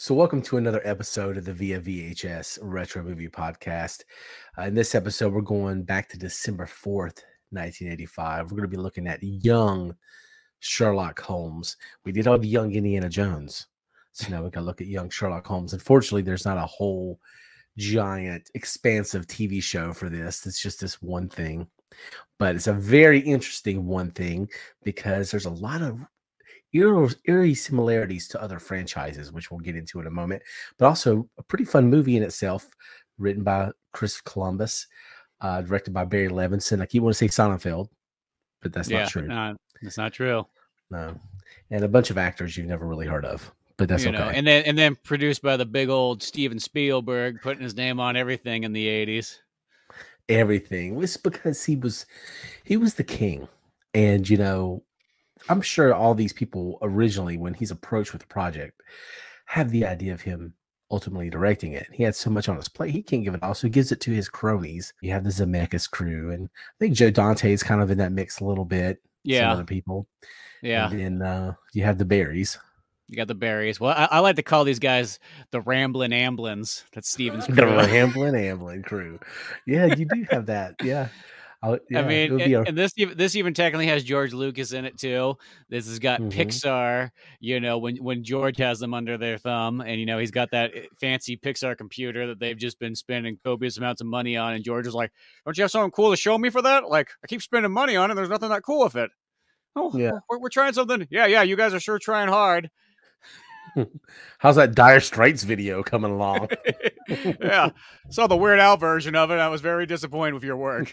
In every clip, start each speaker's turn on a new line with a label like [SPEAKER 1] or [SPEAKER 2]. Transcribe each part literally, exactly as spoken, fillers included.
[SPEAKER 1] So, welcome to another episode of the Via V H S Retro Movie Podcast. Uh, in this episode, we're going back to December fourth, nineteen eighty-five. We're going to be looking at young Sherlock Holmes. We did all the young Indiana Jones. So now we can look at young Sherlock Holmes. Unfortunately, there's not a whole giant, expansive T V show for this. It's just this one thing. But it's a very interesting one thing because there's a lot of eerie similarities to other franchises, which we'll get into in a moment, but also a pretty fun movie in itself, written by Chris Columbus, uh, directed by Barry Levinson. I keep wanting to say Sonnenfeld, but that's
[SPEAKER 2] yeah,
[SPEAKER 1] not true.
[SPEAKER 2] No, that's not true.
[SPEAKER 1] No, and a bunch of actors you've never really heard of, but that's
[SPEAKER 2] you
[SPEAKER 1] okay.
[SPEAKER 2] Know, and then and then produced by the big old Steven Spielberg, putting his name on everything in the eighties.
[SPEAKER 1] Everything was because he was he was the king, and you know. I'm sure all these people originally, when he's approached with the project, have the idea of him ultimately directing it. He had so much on his plate, he can't give it all, so he gives it to his cronies. You have the Zemeckis crew, and I think Joe Dante is kind of in that mix a little bit.
[SPEAKER 2] Yeah,
[SPEAKER 1] some other people.
[SPEAKER 2] Yeah,
[SPEAKER 1] and then uh, you have the Berries.
[SPEAKER 2] You got the Berries. Well, I, I like to call these guys the Ramblin' Amblins. That's Steven's crew.
[SPEAKER 1] The Ramblin' Amblin crew. Yeah, you do have that. Yeah. Uh, yeah,
[SPEAKER 2] I mean, and,
[SPEAKER 1] a...
[SPEAKER 2] and this this even technically has George Lucas in it too. This has got mm-hmm. Pixar. You know, when when George has them under their thumb, and you know he's got that fancy Pixar computer that they've just been spending copious amounts of money on, and George is like, "Don't you have something cool to show me for that? Like, I keep spending money on it. There's nothing that cool with it. Oh, yeah, we're, we're trying something. Yeah, yeah, you guys are sure trying hard."
[SPEAKER 1] How's that Dire Straits video coming along?
[SPEAKER 2] Yeah, saw the Weird Al version of it. I was very disappointed with your work.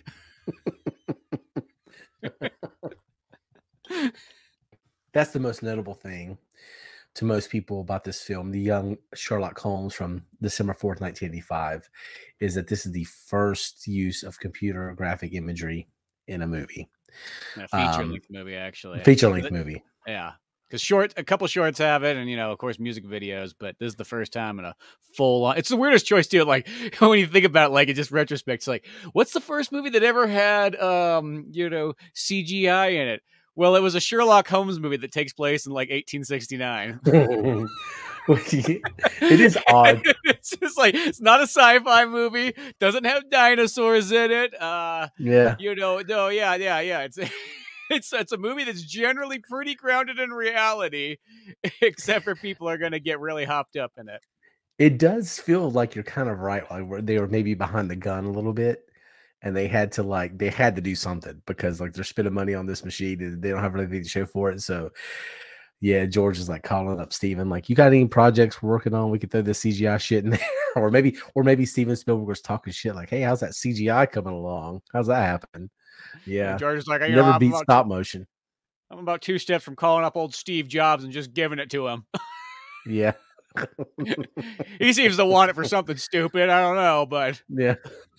[SPEAKER 1] That's the most notable thing to most people about this film, the young Sherlock Holmes from December fourth, nineteen eighty-five, is that this is the first use of computer graphic imagery in a movie.
[SPEAKER 2] A feature-length um, movie, actually.
[SPEAKER 1] Feature-length movie.
[SPEAKER 2] Yeah. Because short, a couple shorts have it, and you know, of course, music videos. But this is the first time in a full on. It's the weirdest choice too. Like when you think about it, like it just retrospect. It's like, what's the first movie that ever had, um, you know, C G I in it? Well, it was a Sherlock Holmes movie that takes place in like eighteen sixty-nine.
[SPEAKER 1] It is odd.
[SPEAKER 2] It's just like it's not a sci-fi movie. Doesn't have dinosaurs in it. Uh,
[SPEAKER 1] yeah.
[SPEAKER 2] You know, no, yeah, yeah, yeah. It's. It's it's a movie that's generally pretty grounded in reality, except for people are going to get really hopped up in it.
[SPEAKER 1] It does feel like you're kind of right. Like they were maybe behind the gun a little bit, and they had to like they had to do something because like they're spending money on this machine and they don't have anything to show for it. So yeah, George is like calling up Steven, like, you got any projects we're working on? We could throw this C G I shit in there, or maybe or maybe Steven Spielberg was talking shit like, hey, how's that C G I coming along? How's that happen? Yeah,
[SPEAKER 2] and George is like,
[SPEAKER 1] you never
[SPEAKER 2] know,
[SPEAKER 1] beat stop motion.
[SPEAKER 2] I'm about two steps from calling up old Steve Jobs and just giving it to him.
[SPEAKER 1] Yeah,
[SPEAKER 2] he seems to want it for something stupid. I don't know, but
[SPEAKER 1] yeah,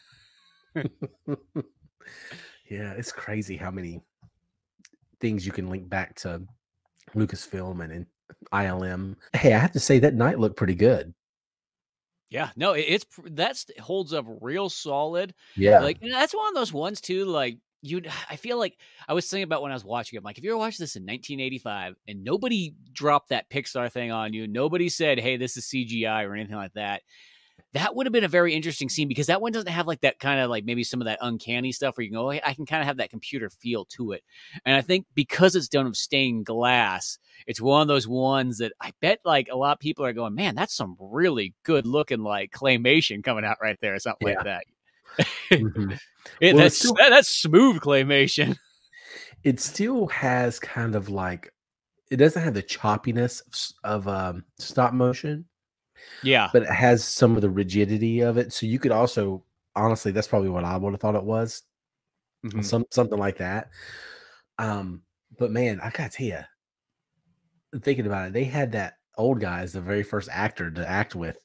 [SPEAKER 1] yeah, it's crazy how many things you can link back to Lucasfilm and, and I L M. Hey, I have to say that night looked pretty good.
[SPEAKER 2] Yeah, no, it's that's holds up real solid.
[SPEAKER 1] Yeah,
[SPEAKER 2] like that's one of those ones too. Like you, I feel like I was thinking about when I was watching it. I'm like, if you ever watched this in nineteen eighty-five and nobody dropped that Pixar thing on you, nobody said, "Hey, this is C G I" or anything like that, that would have been a very interesting scene because that one doesn't have like that kind of like maybe some of that uncanny stuff where you can go, oh, I can kind of have that computer feel to it. And I think because it's done with stained glass, it's one of those ones that I bet like a lot of people are going, man, that's some really good looking like claymation coming out right there or something yeah. like that. Mm-hmm. it, well, that's still, that, that's smooth claymation.
[SPEAKER 1] It still has kind of like, it doesn't have the choppiness of um, stop motion.
[SPEAKER 2] Yeah,
[SPEAKER 1] but it has some of the rigidity of it. So you could also, honestly, that's probably what I would have thought it was, mm-hmm. some something like that. Um, but man, I gotta tell you, thinking about it, they had that old guy as the very first actor to act with.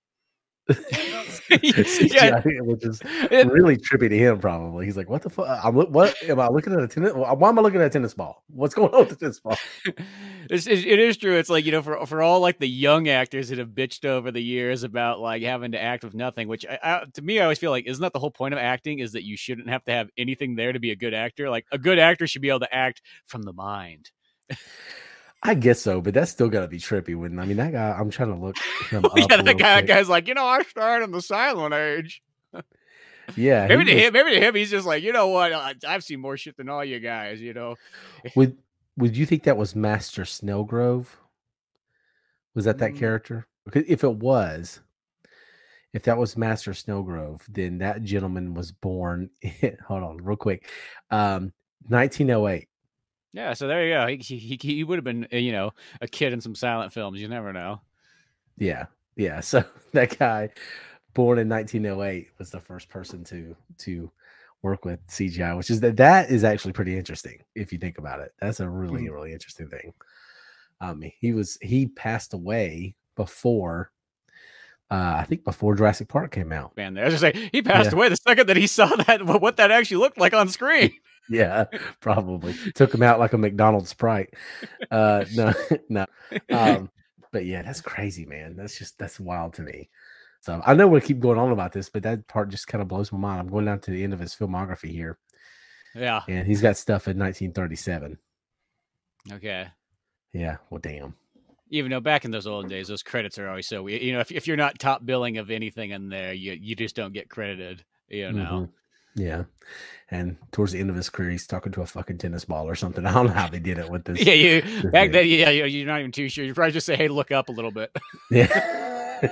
[SPEAKER 1] Yeah, which is really trippy to him. Probably he's like, "What the fuck? I'm what am I looking at a tennis? Why am I looking at a tennis ball? What's going on with the tennis ball?"
[SPEAKER 2] It's, it is true. It's like, you know, for for all like the young actors that have bitched over the years about like having to act with nothing. Which I, I, to me, I always feel like isn't that the whole point of acting? Is that you shouldn't have to have anything there to be a good actor. Like a good actor should be able to act from the mind.
[SPEAKER 1] I guess so, but that's still got to be trippy. When I mean, that guy, I'm trying to look him up.
[SPEAKER 2] Yeah, that guy, that
[SPEAKER 1] quick.
[SPEAKER 2] guy's like, you know, I started in the silent age.
[SPEAKER 1] Yeah,
[SPEAKER 2] maybe to
[SPEAKER 1] was,
[SPEAKER 2] him, maybe to him, he's just like, you know what? I, I've seen more shit than all you guys. You know.
[SPEAKER 1] Would Would you think that was Master Snellgrove? Was that that
[SPEAKER 2] Mm.
[SPEAKER 1] character? Because if it was, if that was Master Snellgrove, then that gentleman was born. Hold on, real quick, um, nineteen oh eight.
[SPEAKER 2] Yeah, so there you go. He he, he would have been, you know, a kid in some silent films. You never know.
[SPEAKER 1] Yeah, yeah. So that guy, born in nineteen oh eight, was the first person to to work with C G I, which is that that is actually pretty interesting if you think about it. That's a really
[SPEAKER 2] Mm.
[SPEAKER 1] really interesting thing. Um, he was he passed away before. Uh, I think before Jurassic Park came out.
[SPEAKER 2] Man, I was just say he passed yeah. away the second that he saw that what that actually looked like on screen.
[SPEAKER 1] Yeah, probably took him out like a McDonald's Sprite. Uh, no, no. Um, but yeah, that's crazy, man. That's just that's wild to me. So I know we'll keep going on about this, but that part just kind of blows my mind. I'm going down to the end of his filmography here.
[SPEAKER 2] Yeah,
[SPEAKER 1] and he's got stuff in nineteen thirty-seven.
[SPEAKER 2] Okay.
[SPEAKER 1] Yeah. Well, damn.
[SPEAKER 2] Even though back in those old days, those credits are always so weird. You know, if if you're not top billing of anything in there, you you just don't get credited. You know.
[SPEAKER 1] Mm-hmm. Yeah. And towards the end of his career, he's talking to a fucking tennis ball or something. I don't know how they did it with this.
[SPEAKER 2] Yeah, you this back then. Yeah, you're not even too sure. You probably just say, "Hey, look up a little bit."
[SPEAKER 1] Yeah.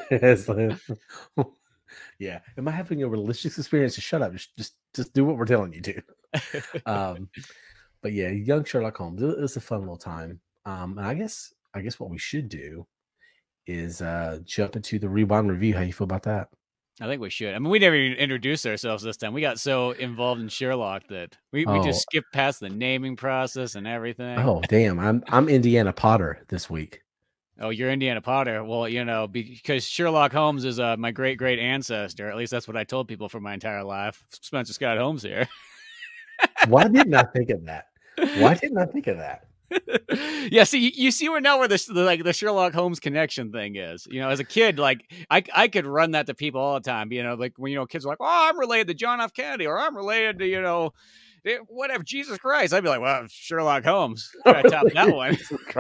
[SPEAKER 1] Yeah. Am I having a religious experience? Just shut up. Just just just do what we're telling you to. um, but yeah, young Sherlock Holmes. It, it's a fun little time. Um, and I guess I guess what we should do is uh jump into the rewind review. How you feel about that?
[SPEAKER 2] I think we should. I mean, we never even introduced ourselves this time. We got so involved in Sherlock that we, oh. we just skipped past the naming process and everything.
[SPEAKER 1] Oh, damn. I'm I'm Indiana Potter this week.
[SPEAKER 2] Oh, you're Indiana Potter. Well, you know, because Sherlock Holmes is uh, my great great ancestor. At least that's what I told people for my entire life. Spencer Scott Holmes here.
[SPEAKER 1] Why didn't I think of that? Why didn't I think of that?
[SPEAKER 2] Yeah, see, you, you see where now where the, the like the Sherlock Holmes connection thing is. You know, as a kid, like I I could run that to people all the time. You know, like when you know kids are like, "Oh, I'm related to John F. Kennedy," or "I'm related to you know, whatever, Jesus Christ." I'd be like, "Well, Sherlock Holmes." I top that one.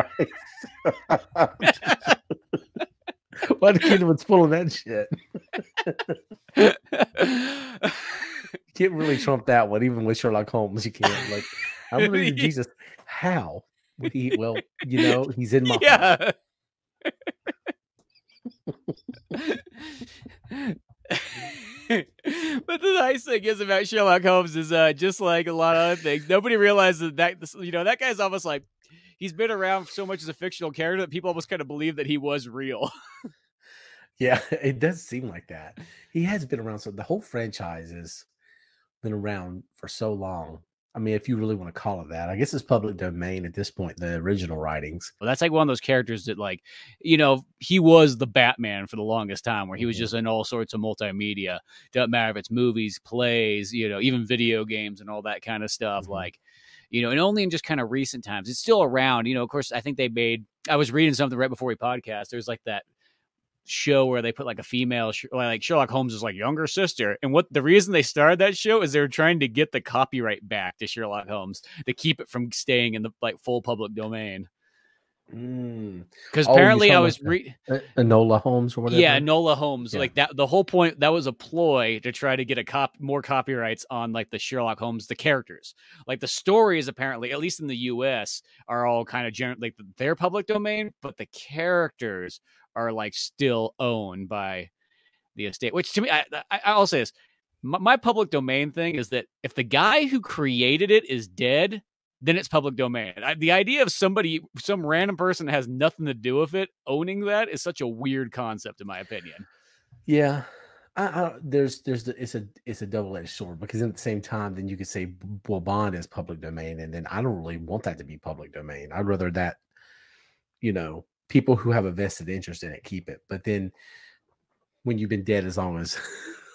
[SPEAKER 1] Why the kid was full of that shit? You can't really trump that one, even with Sherlock Holmes. You can't. Like, I'm related to Jesus. How? Would he, well, you know, he's in my
[SPEAKER 2] yeah. But the nice thing is about Sherlock Holmes is uh, just like a lot of other things. Nobody realizes that, you know, that guy's almost like he's been around so much as a fictional character that people almost kind of believe that he was real.
[SPEAKER 1] Yeah, it does seem like that. He has been around. So the whole franchise has been around for so long. I mean, if you really want to call it that, I guess it's public domain at this point, the original writings.
[SPEAKER 2] Well, that's like one of those characters that, like, you know, he was the Batman for the longest time, where he was mm-hmm. just in all sorts of multimedia. Doesn't matter if it's movies, plays, you know, even video games and all that kind of stuff. Mm-hmm. Like, you know, and only in just kind of recent times. It's still around. You know, of course, I think they made, I was reading something right before we podcast. There's like that show where they put like a female like Sherlock Holmes' like younger sister, and what the reason they started that show is they were trying to get the copyright back to Sherlock Holmes to keep it from staying in the like full public domain. Because mm. oh, apparently I was re-
[SPEAKER 1] Enola Holmes or whatever.
[SPEAKER 2] Yeah, Enola Holmes. Yeah. Like that. The whole point that was a ploy to try to get a cop more copyrights on like the Sherlock Holmes, the characters. Like the stories apparently, at least in the U S, are all kind of general like their public domain, but the characters are like still owned by the estate. Which to me, I, I I'll say this: my, my public domain thing is that if the guy who created it is dead, then it's public domain. I, the idea of somebody, some random person that has nothing to do with it, owning that is such a weird concept, in my opinion.
[SPEAKER 1] Yeah, I, I, there's, there's, the, it's a, it's a double-edged sword because at the same time, then you could say, well, Bond is public domain, and then I don't really want that to be public domain. I'd rather that, you know, people who have a vested interest in it keep it. But then, when you've been dead as long as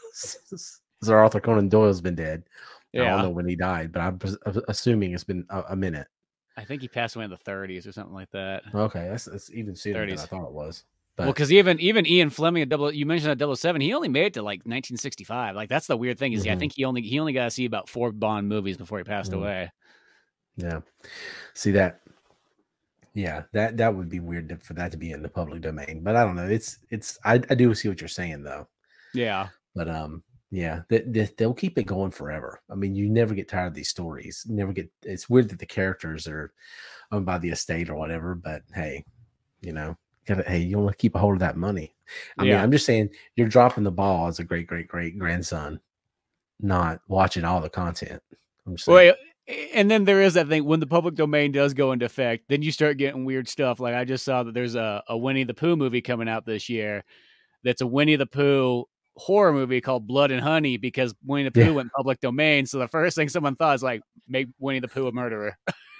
[SPEAKER 1] Sir Arthur Conan Doyle's been dead. Yeah. I don't know when he died, but I'm assuming it's been a, a minute.
[SPEAKER 2] I think he passed away in the thirties or something like that.
[SPEAKER 1] Okay, that's, that's even sooner thirties. Than I thought it was.
[SPEAKER 2] But. Well, because even even Ian Fleming at double, you mentioned that double seven, he only made it to like nineteen sixty-five. Like that's the weird thing is, mm-hmm. I think he only he only got to see about four Bond movies before he passed mm-hmm. away.
[SPEAKER 1] Yeah, see that Yeah, that that would be weird to, for that to be in the public domain. But I don't know. It's it's I, I do see what you're saying though.
[SPEAKER 2] Yeah.
[SPEAKER 1] But um, yeah, they, they, they'll keep it going forever. I mean, you never get tired of these stories. You never get. It's weird that the characters are owned by the estate or whatever. But hey, you know, gotta, hey, you want to keep a hold of that money. I
[SPEAKER 2] Yeah.
[SPEAKER 1] mean, I'm just saying you're dropping the ball as a great great great grandson, not watching all the content. I'm just saying.
[SPEAKER 2] Well, and then there is that thing when the public domain does go into effect, then you start getting weird stuff. Like I just saw that there's a, a Winnie the Pooh movie coming out this year. That's a Winnie the Pooh horror movie called Blood and Honey because Winnie the Pooh
[SPEAKER 1] Yeah.
[SPEAKER 2] went public domain. So the first thing someone thought is like, make Winnie the Pooh a murderer.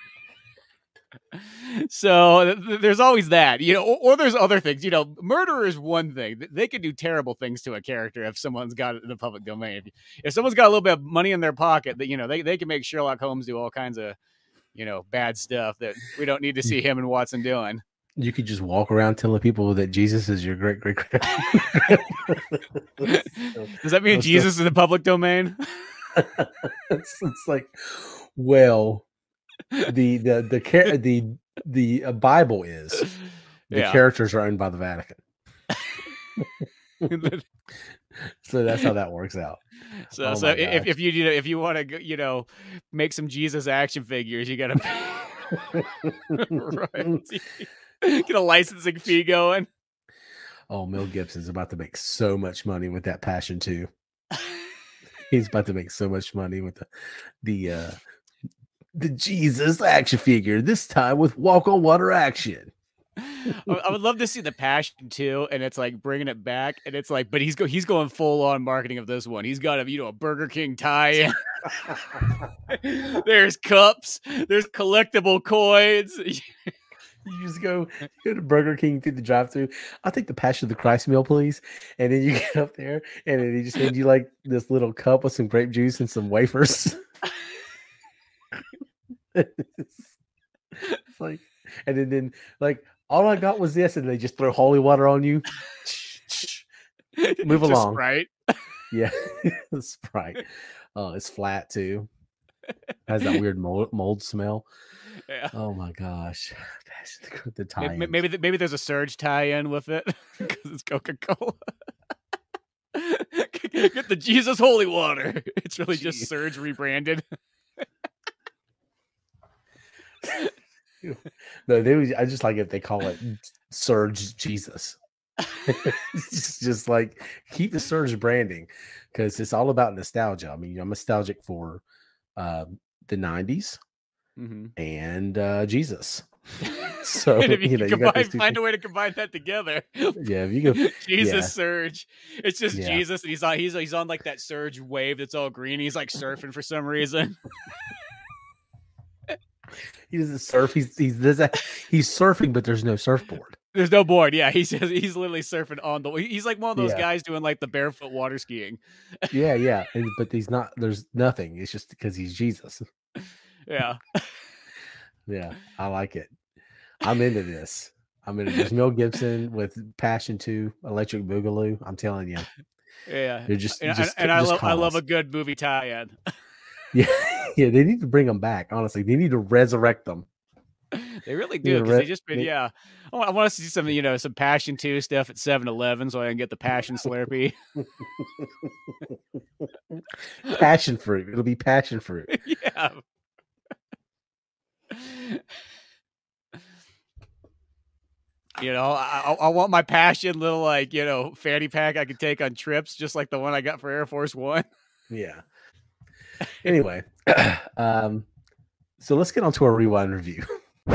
[SPEAKER 2] So th- there's always that, you know, or, or there's other things, you know, murder is one thing. They can do terrible things to a character if someone's got it in the public domain. If, if someone's got a little bit of money in their pocket, that, you know, they, they can make Sherlock Holmes do all kinds of, you know, bad stuff that we don't need to see him and Watson doing.
[SPEAKER 1] You could just walk around telling people that Jesus is your great great great.
[SPEAKER 2] Does that mean Jesus is in the public domain?
[SPEAKER 1] it's, it's like, well, the the the the the uh, Bible is the
[SPEAKER 2] Yeah.
[SPEAKER 1] characters are owned by the Vatican. So that's how that works out.
[SPEAKER 2] So,
[SPEAKER 1] Oh
[SPEAKER 2] so
[SPEAKER 1] my
[SPEAKER 2] if,
[SPEAKER 1] gosh.
[SPEAKER 2] if you you know if you want to you know make some Jesus action figures, you gotta right. Get a licensing fee going.
[SPEAKER 1] Oh, Mel Gibson's about to make so much money with that Passion two. He's about to make so much money with the the uh the Jesus action figure, this time with walk on water action.
[SPEAKER 2] I would love to see the Passion too, and it's like bringing it back, and it's like, but he's go he's going full on marketing of this one. He's got a you know a Burger King tie. There's cups. There's collectible coins.
[SPEAKER 1] You just go, go to Burger King through the drive-thru. I'll take the Passion of the Christ meal, please. And then you get up there, and then they just hand you like this little cup with some grape juice and some wafers. it's, it's like, and then, then like all I got was this, and they just throw holy water on you. Move
[SPEAKER 2] Just
[SPEAKER 1] along,
[SPEAKER 2] Sprite.
[SPEAKER 1] Yeah, Sprite. Oh, it's flat too. Has that weird mold, mold smell.
[SPEAKER 2] Yeah.
[SPEAKER 1] Oh my gosh. The tie
[SPEAKER 2] maybe maybe, maybe there's a Surge tie-in with it because it's Coca-Cola. Get the Jesus holy water. It's really Jeez. just Surge rebranded.
[SPEAKER 1] No, they was, I just like if they call it Surge Jesus. It's just like keep the Surge branding because it's all about nostalgia. I mean, I'm nostalgic for uh, the nineties
[SPEAKER 2] mm-hmm.
[SPEAKER 1] and uh, Jesus. So
[SPEAKER 2] and if you,
[SPEAKER 1] you know,
[SPEAKER 2] combine,
[SPEAKER 1] you
[SPEAKER 2] find things. a way to combine that together.
[SPEAKER 1] Yeah, if you go
[SPEAKER 2] Jesus
[SPEAKER 1] yeah.
[SPEAKER 2] Surge. It's just
[SPEAKER 1] yeah.
[SPEAKER 2] Jesus, and he's on he's he's on like that Surge wave that's all green. He's like surfing for some reason.
[SPEAKER 1] He doesn't surf. He's he's there's a, he's surfing, but there's no surfboard.
[SPEAKER 2] There's no board. Yeah, he's he's literally surfing on the. He's like one of those
[SPEAKER 1] yeah.
[SPEAKER 2] guys doing like the barefoot water skiing.
[SPEAKER 1] Yeah, yeah, and, but he's not. There's nothing. It's just because he's Jesus.
[SPEAKER 2] Yeah,
[SPEAKER 1] yeah, I like it. I'm into this. I'm into this. Mel Gibson with Passion two, Electric Boogaloo. I'm telling you.
[SPEAKER 2] Yeah,
[SPEAKER 1] you're just
[SPEAKER 2] and,
[SPEAKER 1] just,
[SPEAKER 2] and I
[SPEAKER 1] just
[SPEAKER 2] love I love a good movie tie-in.
[SPEAKER 1] Yeah, yeah, they need to bring them back. Honestly, they need to resurrect them.
[SPEAKER 2] They really do because re- they just been they, yeah. I want, I want us to see some you know some Passion two stuff at seven eleven so I can get the Passion Slurpee.
[SPEAKER 1] Passion fruit. It'll be passion fruit.
[SPEAKER 2] Yeah. You know, I, I want my Passion little like you know fanny pack I can take on trips, just like the one I got for Air Force One.
[SPEAKER 1] Yeah. Anyway, um, so let's get on to our rewind review.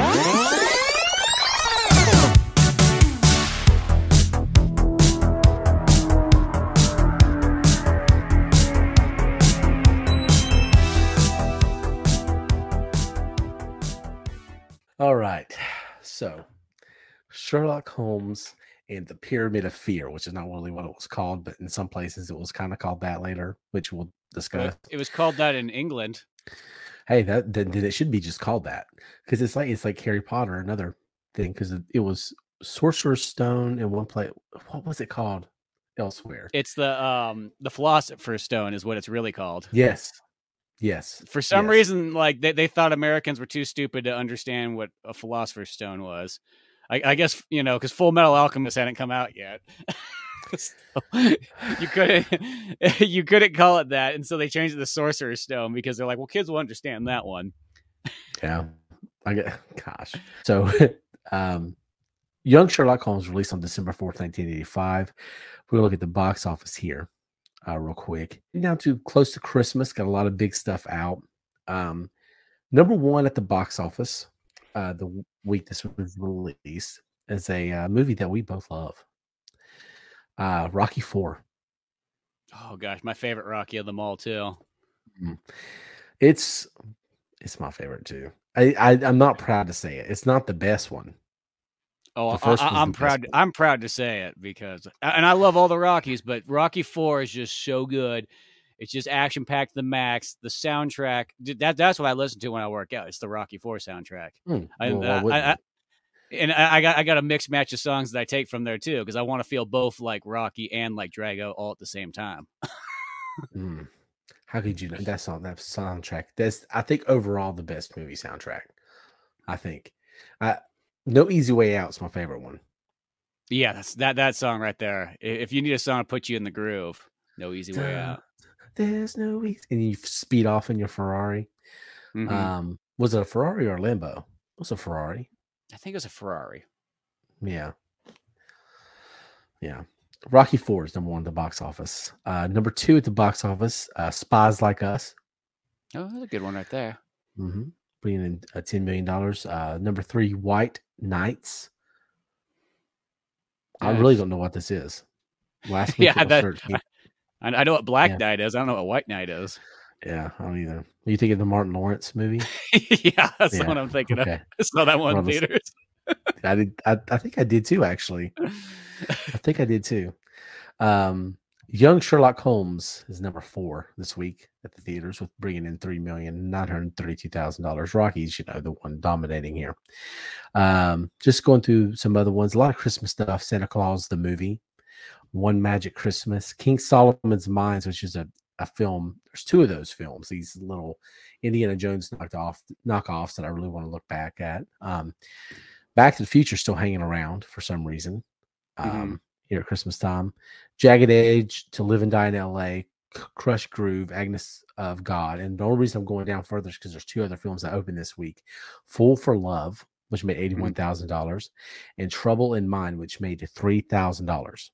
[SPEAKER 1] All right, so Sherlock Holmes and the Pyramid of Fear, which is not really what it was called, but in some places it was kind of called that later, which we'll discuss.
[SPEAKER 2] It was called that in England.
[SPEAKER 1] Hey, that then it should be just called that because it's like it's like Harry Potter, another thing, because it, it was Sorcerer's Stone in one place. What was it called elsewhere?
[SPEAKER 2] It's the um the Philosopher's Stone is what it's really called.
[SPEAKER 1] Yes, Yes.
[SPEAKER 2] For some
[SPEAKER 1] Yes.
[SPEAKER 2] reason, like they, they thought Americans were too stupid to understand what a Philosopher's Stone was. I, I guess, you know, because Full Metal Alchemist hadn't come out yet. So you couldn't you couldn't call it that, and so they changed it to Sorcerer's Stone because they're like, well, kids will understand that one.
[SPEAKER 1] Yeah, I get. Gosh, so um, Young Sherlock Holmes released on December fourth, nineteen eighty-five. We're gonna look at the box office here, uh, real quick. Now to close to Christmas, got a lot of big stuff out. Um, number one at the box office, uh, the week this was released, is a uh, movie that we both love. Uh, Rocky Four.
[SPEAKER 2] Oh gosh, my favorite Rocky of them all too.
[SPEAKER 1] It's it's my favorite too. I, I I'm not proud to say it. It's not the best one.
[SPEAKER 2] Oh, I, I, I'm proud. One. I'm proud to say it because, and I love all the Rockies, but Rocky Four is just so good. It's just action packed to the max. The soundtrack, that that's what I listen to when I work out. It's the Rocky Four soundtrack.
[SPEAKER 1] Hmm.
[SPEAKER 2] I,
[SPEAKER 1] well,
[SPEAKER 2] I, I, and I got I got a mixed match of songs that I take from there too, because I want to feel both like Rocky and like Drago all at the same time.
[SPEAKER 1] mm. How could you know that's on that soundtrack? That's I think overall the best movie soundtrack. I think. I, No Easy Way Out is my favorite one.
[SPEAKER 2] Yeah, that's that that song right there. If you need a song to put you in the groove, No Easy Way uh, Out.
[SPEAKER 1] There's no easy, and you speed off in your Ferrari. Mm-hmm. Um, was it a Ferrari or a Lambo? It was a Ferrari.
[SPEAKER 2] I think it was a Ferrari.
[SPEAKER 1] Yeah. Yeah. Rocky Four is number one at the box office. Uh, number two at the box office, uh, Spies Like Us.
[SPEAKER 2] Oh, that's a good one right there.
[SPEAKER 1] Mm-hmm. Bringing in uh, ten million dollars. Uh, number three, White Knights. Nice. I really don't know what this is. Last week
[SPEAKER 2] yeah, that, I, I know what Black yeah. Knight is. I don't know what White Knight is.
[SPEAKER 1] Yeah, I don't either. Are you thinking of the Martin Lawrence movie?
[SPEAKER 2] yeah, that's yeah. the one I'm thinking okay. of. I saw that one in theaters.
[SPEAKER 1] I did. I, I think I did too. Actually, I think I did too. Um, Young Sherlock Holmes is number four this week at the theaters, with bringing in three million nine hundred thirty-two thousand dollars. Rocky's, you know, the one dominating here. Um, just going through some other ones. A lot of Christmas stuff. Santa Claus the movie, One Magic Christmas, King Solomon's Mines, which is a a film. There's two of those films. These little Indiana Jones knocked off knockoffs that I really want to look back at. Um, Back to the Future still hanging around for some reason. Um, mm-hmm. Here at Christmas time. Jagged Edge, To Live and Die in L A, Crush Groove, Agnes of God. And the only reason I'm going down further is because there's two other films that opened this week. Fool for Love, which made eighty-one thousand dollars, mm-hmm. and Trouble in Mind, which made three thousand dollars.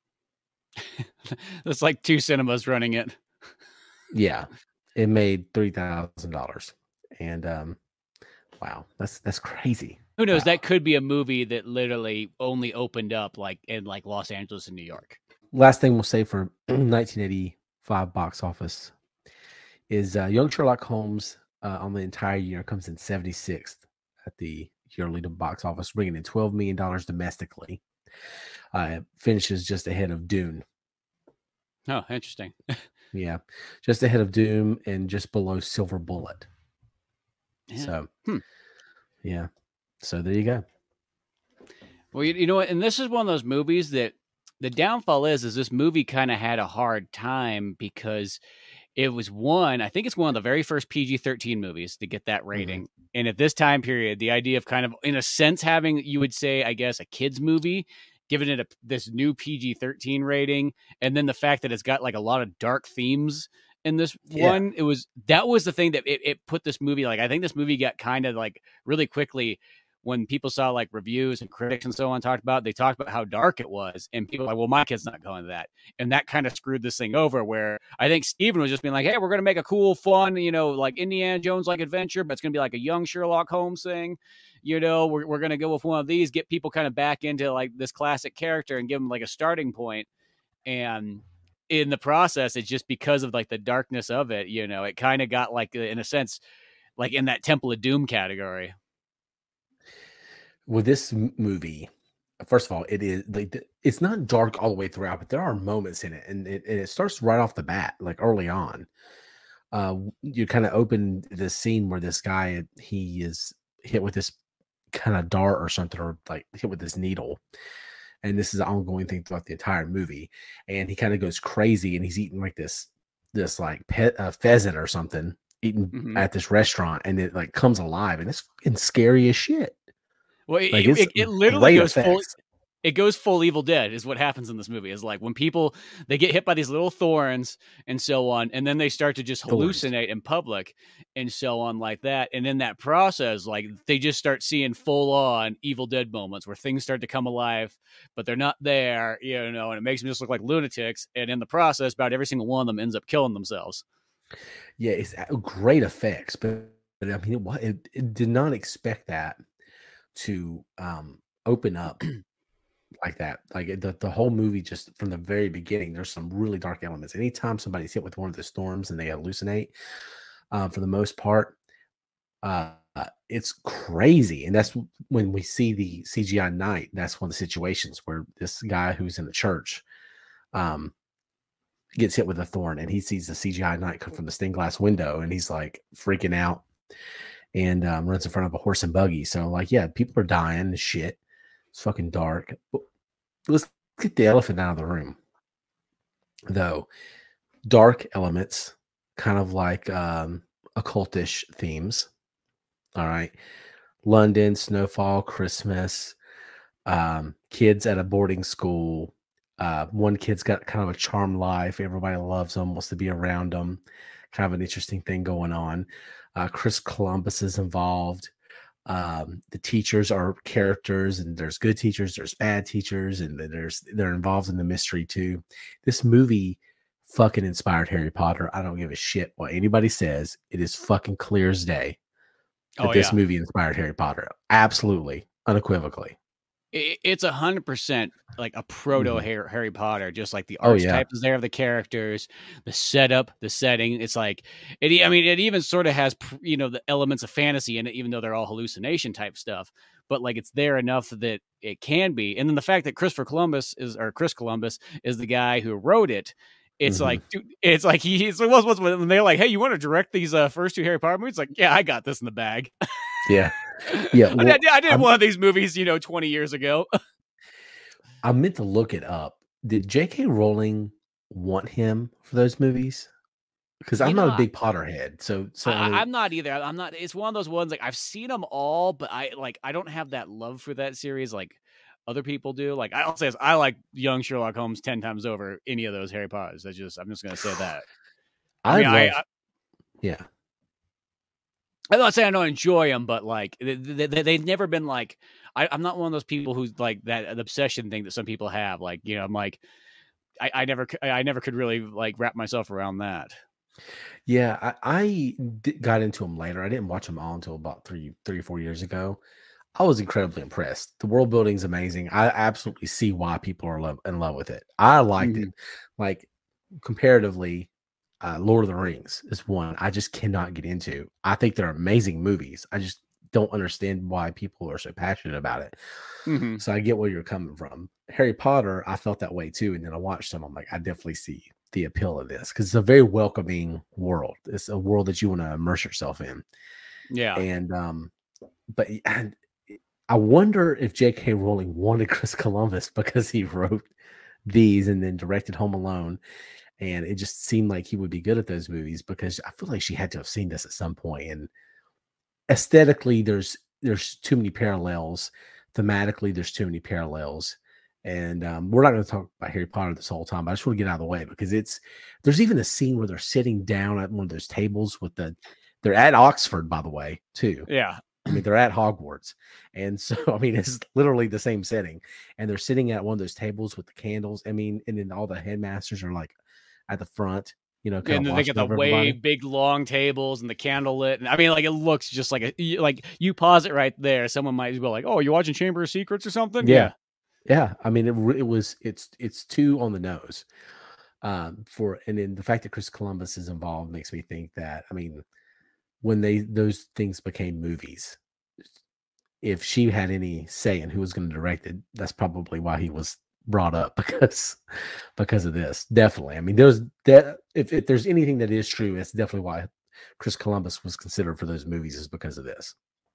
[SPEAKER 2] That's like two cinemas running it.
[SPEAKER 1] Yeah, it made three thousand dollars. And um, wow, that's that's crazy.
[SPEAKER 2] Who knows?
[SPEAKER 1] Wow.
[SPEAKER 2] That could be a movie that literally only opened up like in like Los Angeles and New York.
[SPEAKER 1] Last thing we'll say for nineteen eighty-five box office is uh, Young Sherlock Holmes uh, on the entire year comes in seventy-sixth at the yearly box office, bringing in twelve million dollars domestically. Uh, finishes just ahead of Dune.
[SPEAKER 2] Oh, interesting.
[SPEAKER 1] Yeah, just ahead of Doom and just below Silver Bullet. Yeah. So, hmm. yeah. So there you go.
[SPEAKER 2] Well, you, you know what? And this is one of those movies that the downfall is, is this movie kind of had a hard time because it was one, I think it's one of the very first P G thirteen movies to get that rating. Mm-hmm. And at this time period, the idea of kind of, in a sense, having, you would say, I guess, a kid's movie, giving it a, this new P G thirteen rating, and then the fact that it's got like a lot of dark themes in this yeah. one, it was, that was the thing that it, it put this movie, like, I think this movie got kind of like really quickly when people saw like reviews and critics and so on talked about, they talked about how dark it was, and people were like, well, my kid's not going to that. And that kind of screwed this thing over, where I think Steven was just being like, hey, we're going to make a cool, fun, you know, like Indiana Jones like adventure, but it's going to be like a young Sherlock Holmes thing. You know, we're, we're going to go with one of these, get people kind of back into like this classic character and give them like a starting point. And in the process, it's just because of like the darkness of it, you know, it kind of got like, in a sense, like in that Temple of Doom category.
[SPEAKER 1] With this movie, first of all, it is like, it's not dark all the way throughout, but there are moments in it, and it, and it starts right off the bat, like early on. Uh, you kind of open this scene where this guy, he is hit with this kind of dart or something, or like hit with this needle, and this is an ongoing thing throughout the entire movie. And he kind of goes crazy, and he's eating like this, this like pet uh, pheasant or something, eating
[SPEAKER 2] Mhm.
[SPEAKER 1] at this restaurant, and it like comes alive, and it's fucking scary as shit.
[SPEAKER 2] Well, it
[SPEAKER 1] Like
[SPEAKER 2] it
[SPEAKER 1] it's
[SPEAKER 2] it it literally
[SPEAKER 1] great
[SPEAKER 2] goes full
[SPEAKER 1] effects.
[SPEAKER 2] it goes full Evil Dead is what happens in this movie, is like when people they get hit by these little thorns and so on, and then they start to just
[SPEAKER 1] Thorns.
[SPEAKER 2] hallucinate in public and so on like that, and in that process, like, they just start seeing full on Evil Dead moments where things start to come alive, but they're not there, you know, and it makes them just look like lunatics, and in the process, about every single one of them ends up killing themselves.
[SPEAKER 1] Yeah, it's a great effects, but, but I mean, what it, it did not expect that to um open up like that. Like it- the, the whole movie, just from the very beginning, there's some really dark elements. Anytime somebody's hit with one of the storms and they hallucinate, uh, for the most part, uh, uh, it's crazy. And that's when we see the C G I night. That's one of the situations where this guy who's in the church um gets hit with a thorn, and he sees the C G I knight come from the stained glass window, and he's like freaking out, and um, runs in front of a horse and buggy. So, like, yeah, people are dying and shit. It's fucking dark. But let's get the elephant out of the room, though. Dark elements, kind of like um, occultish themes. All right. London, snowfall, Christmas, um, kids at a boarding school. Uh, one kid's got kind of a charmed life. Everybody loves him, wants to be around him. Kind of an interesting thing going on. Uh, Chris Columbus is involved. Um, the teachers are characters, and there's good teachers, there's bad teachers, and there's they're involved in the mystery too. This movie fucking inspired Harry Potter. I don't give a shit what anybody says. It is fucking clear as day that
[SPEAKER 2] Oh,
[SPEAKER 1] this
[SPEAKER 2] yeah.
[SPEAKER 1] movie inspired Harry Potter. Absolutely, unequivocally.
[SPEAKER 2] It, it's a hundred percent like a proto
[SPEAKER 1] Mhm.
[SPEAKER 2] Harry, Harry Potter. Just like the
[SPEAKER 1] Oh yeah.
[SPEAKER 2] archetype is there of the characters, the setup, the setting. It's like it. e- I mean, it even sort of has pr- you know the elements of fantasy in it, even though they're all hallucination type stuff. But like it's there enough that it can be. And then the fact that Christopher Columbus is or Chris Columbus is the guy who wrote it. It's
[SPEAKER 1] Mhm.
[SPEAKER 2] like, dude, it's like he, he's like, what's, what's, when they're like, hey, you want to direct these uh, first two Harry Potter movies? Like, yeah, I got this in the bag.
[SPEAKER 1] Yeah. Yeah.
[SPEAKER 2] I, did,
[SPEAKER 1] Well,
[SPEAKER 2] I did
[SPEAKER 1] I'm
[SPEAKER 2] one of these movies, you know, twenty years ago.
[SPEAKER 1] I meant to look it up. Did J K. Rowling want him for those movies? Because
[SPEAKER 2] You
[SPEAKER 1] I'm not a
[SPEAKER 2] know,
[SPEAKER 1] big Potterhead. So so I
[SPEAKER 2] I,
[SPEAKER 1] mean,
[SPEAKER 2] I'm not either. I'm not. It's one of those ones like I've seen them all, but I like I don't have that love for that series like other people do. Like I'll say, this, I like young Sherlock Holmes ten times over any of those Harry Potters. That's just I'm just gonna say that. I
[SPEAKER 1] I
[SPEAKER 2] mean, I,
[SPEAKER 1] love
[SPEAKER 2] I
[SPEAKER 1] yeah.
[SPEAKER 2] I'm not saying I don't enjoy them, but like they, they, they've never been like I, I'm not one of those people who's like that obsession thing that some people have. Like you know, I'm like I, I never I never could really like wrap myself around that.
[SPEAKER 1] Yeah, I, I di- got into them later. I didn't watch them all until about three, three or four years ago. I was incredibly impressed. The world building's amazing. I absolutely see why people are love, in love with it. I liked it.
[SPEAKER 2] Mhm.
[SPEAKER 1] Like comparatively, uh, Lord of the Rings is one I just cannot get into. I think they're amazing movies. I just don't understand why people are so passionate about it.
[SPEAKER 2] Mhm.
[SPEAKER 1] So I get where you're coming from. Harry Potter, I felt that way too. And then I watched them. I'm like, I definitely see the appeal of this because it's a very welcoming world. It's a world that you want to immerse yourself in.
[SPEAKER 2] Yeah.
[SPEAKER 1] And um, but and I wonder if J K. Rowling wanted Chris Columbus because he wrote these and then directed Home Alone, and it just seemed like he would be good at those movies because I feel like she had to have seen this at some point. And aesthetically, there's there's too many parallels. Thematically, there's too many parallels. And um, we're not going to talk about Harry Potter this whole time, but I just want to get out of the way because it's there's even a scene where they're sitting down at one of those tables with the they're at Oxford, by the way, too.
[SPEAKER 2] Yeah.
[SPEAKER 1] I mean, they're at Hogwarts. And so, I mean, it's literally the same setting. And they're sitting at one of those tables with the candles. I mean, and then all the headmasters are like at the front, you know, kind
[SPEAKER 2] And
[SPEAKER 1] of
[SPEAKER 2] then they get
[SPEAKER 1] watching
[SPEAKER 2] the
[SPEAKER 1] over
[SPEAKER 2] way
[SPEAKER 1] everybody.
[SPEAKER 2] big long tables and the candle lit, and I mean, like it looks just like a you- like you pause it right there. Someone might as well like, oh, you watching Chamber of Secrets or something?
[SPEAKER 1] Yeah.
[SPEAKER 2] Yeah,
[SPEAKER 1] Yeah. I mean, it, re- it was, it's, it's two on the nose. Um, for, and then the fact that Chris Columbus is involved makes me think that, I mean, when they, those things became movies, if she had any say in who was going to direct it, that's probably why he was brought up because because of this. Definitely. I mean, there's that if, if there's anything that is true, it's definitely why Chris Columbus was considered for those movies is because of this.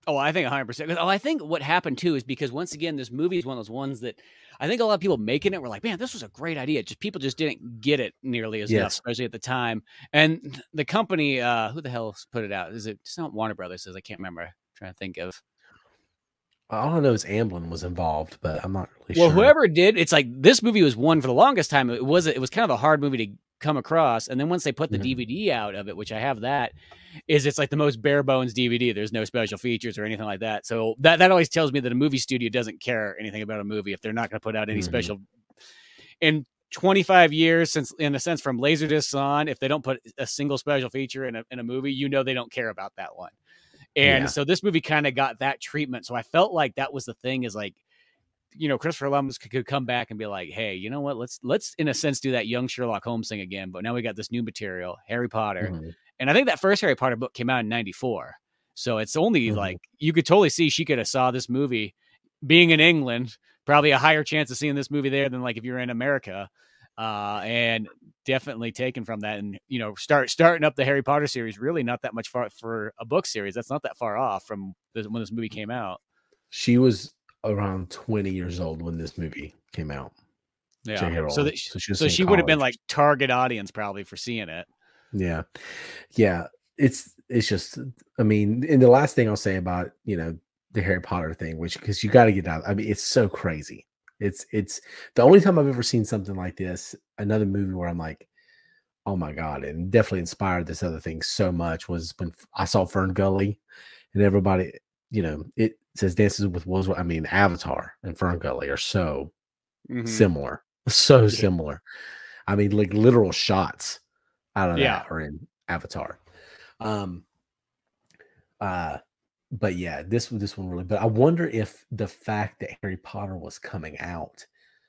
[SPEAKER 2] Oh, I think one hundred percent. Oh, I think what happened too is because once again, this movie is one of those ones that I think a lot of people making it were like, man, this was a great idea. Just people just didn't get it nearly as enough,
[SPEAKER 1] Yes.
[SPEAKER 2] especially at the time. And the company, uh, who the hell put it out? Is it? It's not Warner Brothers. I can't remember. I'm trying to think of.
[SPEAKER 1] All I know is Amblin was involved, but I'm not really
[SPEAKER 2] Well,
[SPEAKER 1] sure.
[SPEAKER 2] whoever did, it's like this movie was one for the longest time. It was it was kind of a hard movie to come across, and then once they put the
[SPEAKER 1] Mhm.
[SPEAKER 2] D V D out of it, which I have that, is it's like the most bare bones D V D. There's no special features or anything like that. So that that always tells me that a movie studio doesn't care anything about a movie if they're not going to put out any
[SPEAKER 1] Mhm.
[SPEAKER 2] special. In twenty-five years since, in a sense, from Laserdiscs on, if they don't put a single special feature in a in a movie, you know they don't care about that one. And
[SPEAKER 1] Yeah.
[SPEAKER 2] so this movie kind of got that treatment. So I felt like that was the thing, is like, you know, Christopher Columbus could, could come back and be like, hey, you know what? Let's let's in a sense do that young Sherlock Holmes thing again. But now we got this new material, Harry Potter.
[SPEAKER 1] Mhm.
[SPEAKER 2] And I think that first Harry Potter book came out in ninety-four. So it's only
[SPEAKER 1] Mhm.
[SPEAKER 2] like, you could totally see she could have saw this movie being in England, probably a higher chance of seeing this movie there than like if you're in America. Uh, and definitely taken from that, and you know, start starting up the Harry Potter series. Really, not that much far for a book series. That's not that far off from this, when this movie came out.
[SPEAKER 1] She was around twenty years old when this movie came out.
[SPEAKER 2] Yeah,
[SPEAKER 1] J K. Rowling.
[SPEAKER 2] so that
[SPEAKER 1] so she, was
[SPEAKER 2] so
[SPEAKER 1] in
[SPEAKER 2] she would have been
[SPEAKER 1] college.
[SPEAKER 2] like target audience probably for seeing it.
[SPEAKER 1] Yeah, yeah. It's it's just, I mean, and the last thing I'll say about, you know, the Harry Potter thing, which, because you got to get out. I mean, it's so crazy. It's it's the only time I've ever seen something like this, another movie where I'm like, oh my god, and definitely inspired this other thing so much, was when I saw Fern Gully, and everybody, you know, it says Dances with Wolves. I mean, Avatar and Fern Gully are so
[SPEAKER 2] Mhm.
[SPEAKER 1] similar, so
[SPEAKER 2] Yeah.
[SPEAKER 1] similar. I mean, like literal shots out of
[SPEAKER 2] Yeah.
[SPEAKER 1] that are in Avatar. Um, uh, but yeah, this this one really. But I wonder if the fact that Harry Potter was coming out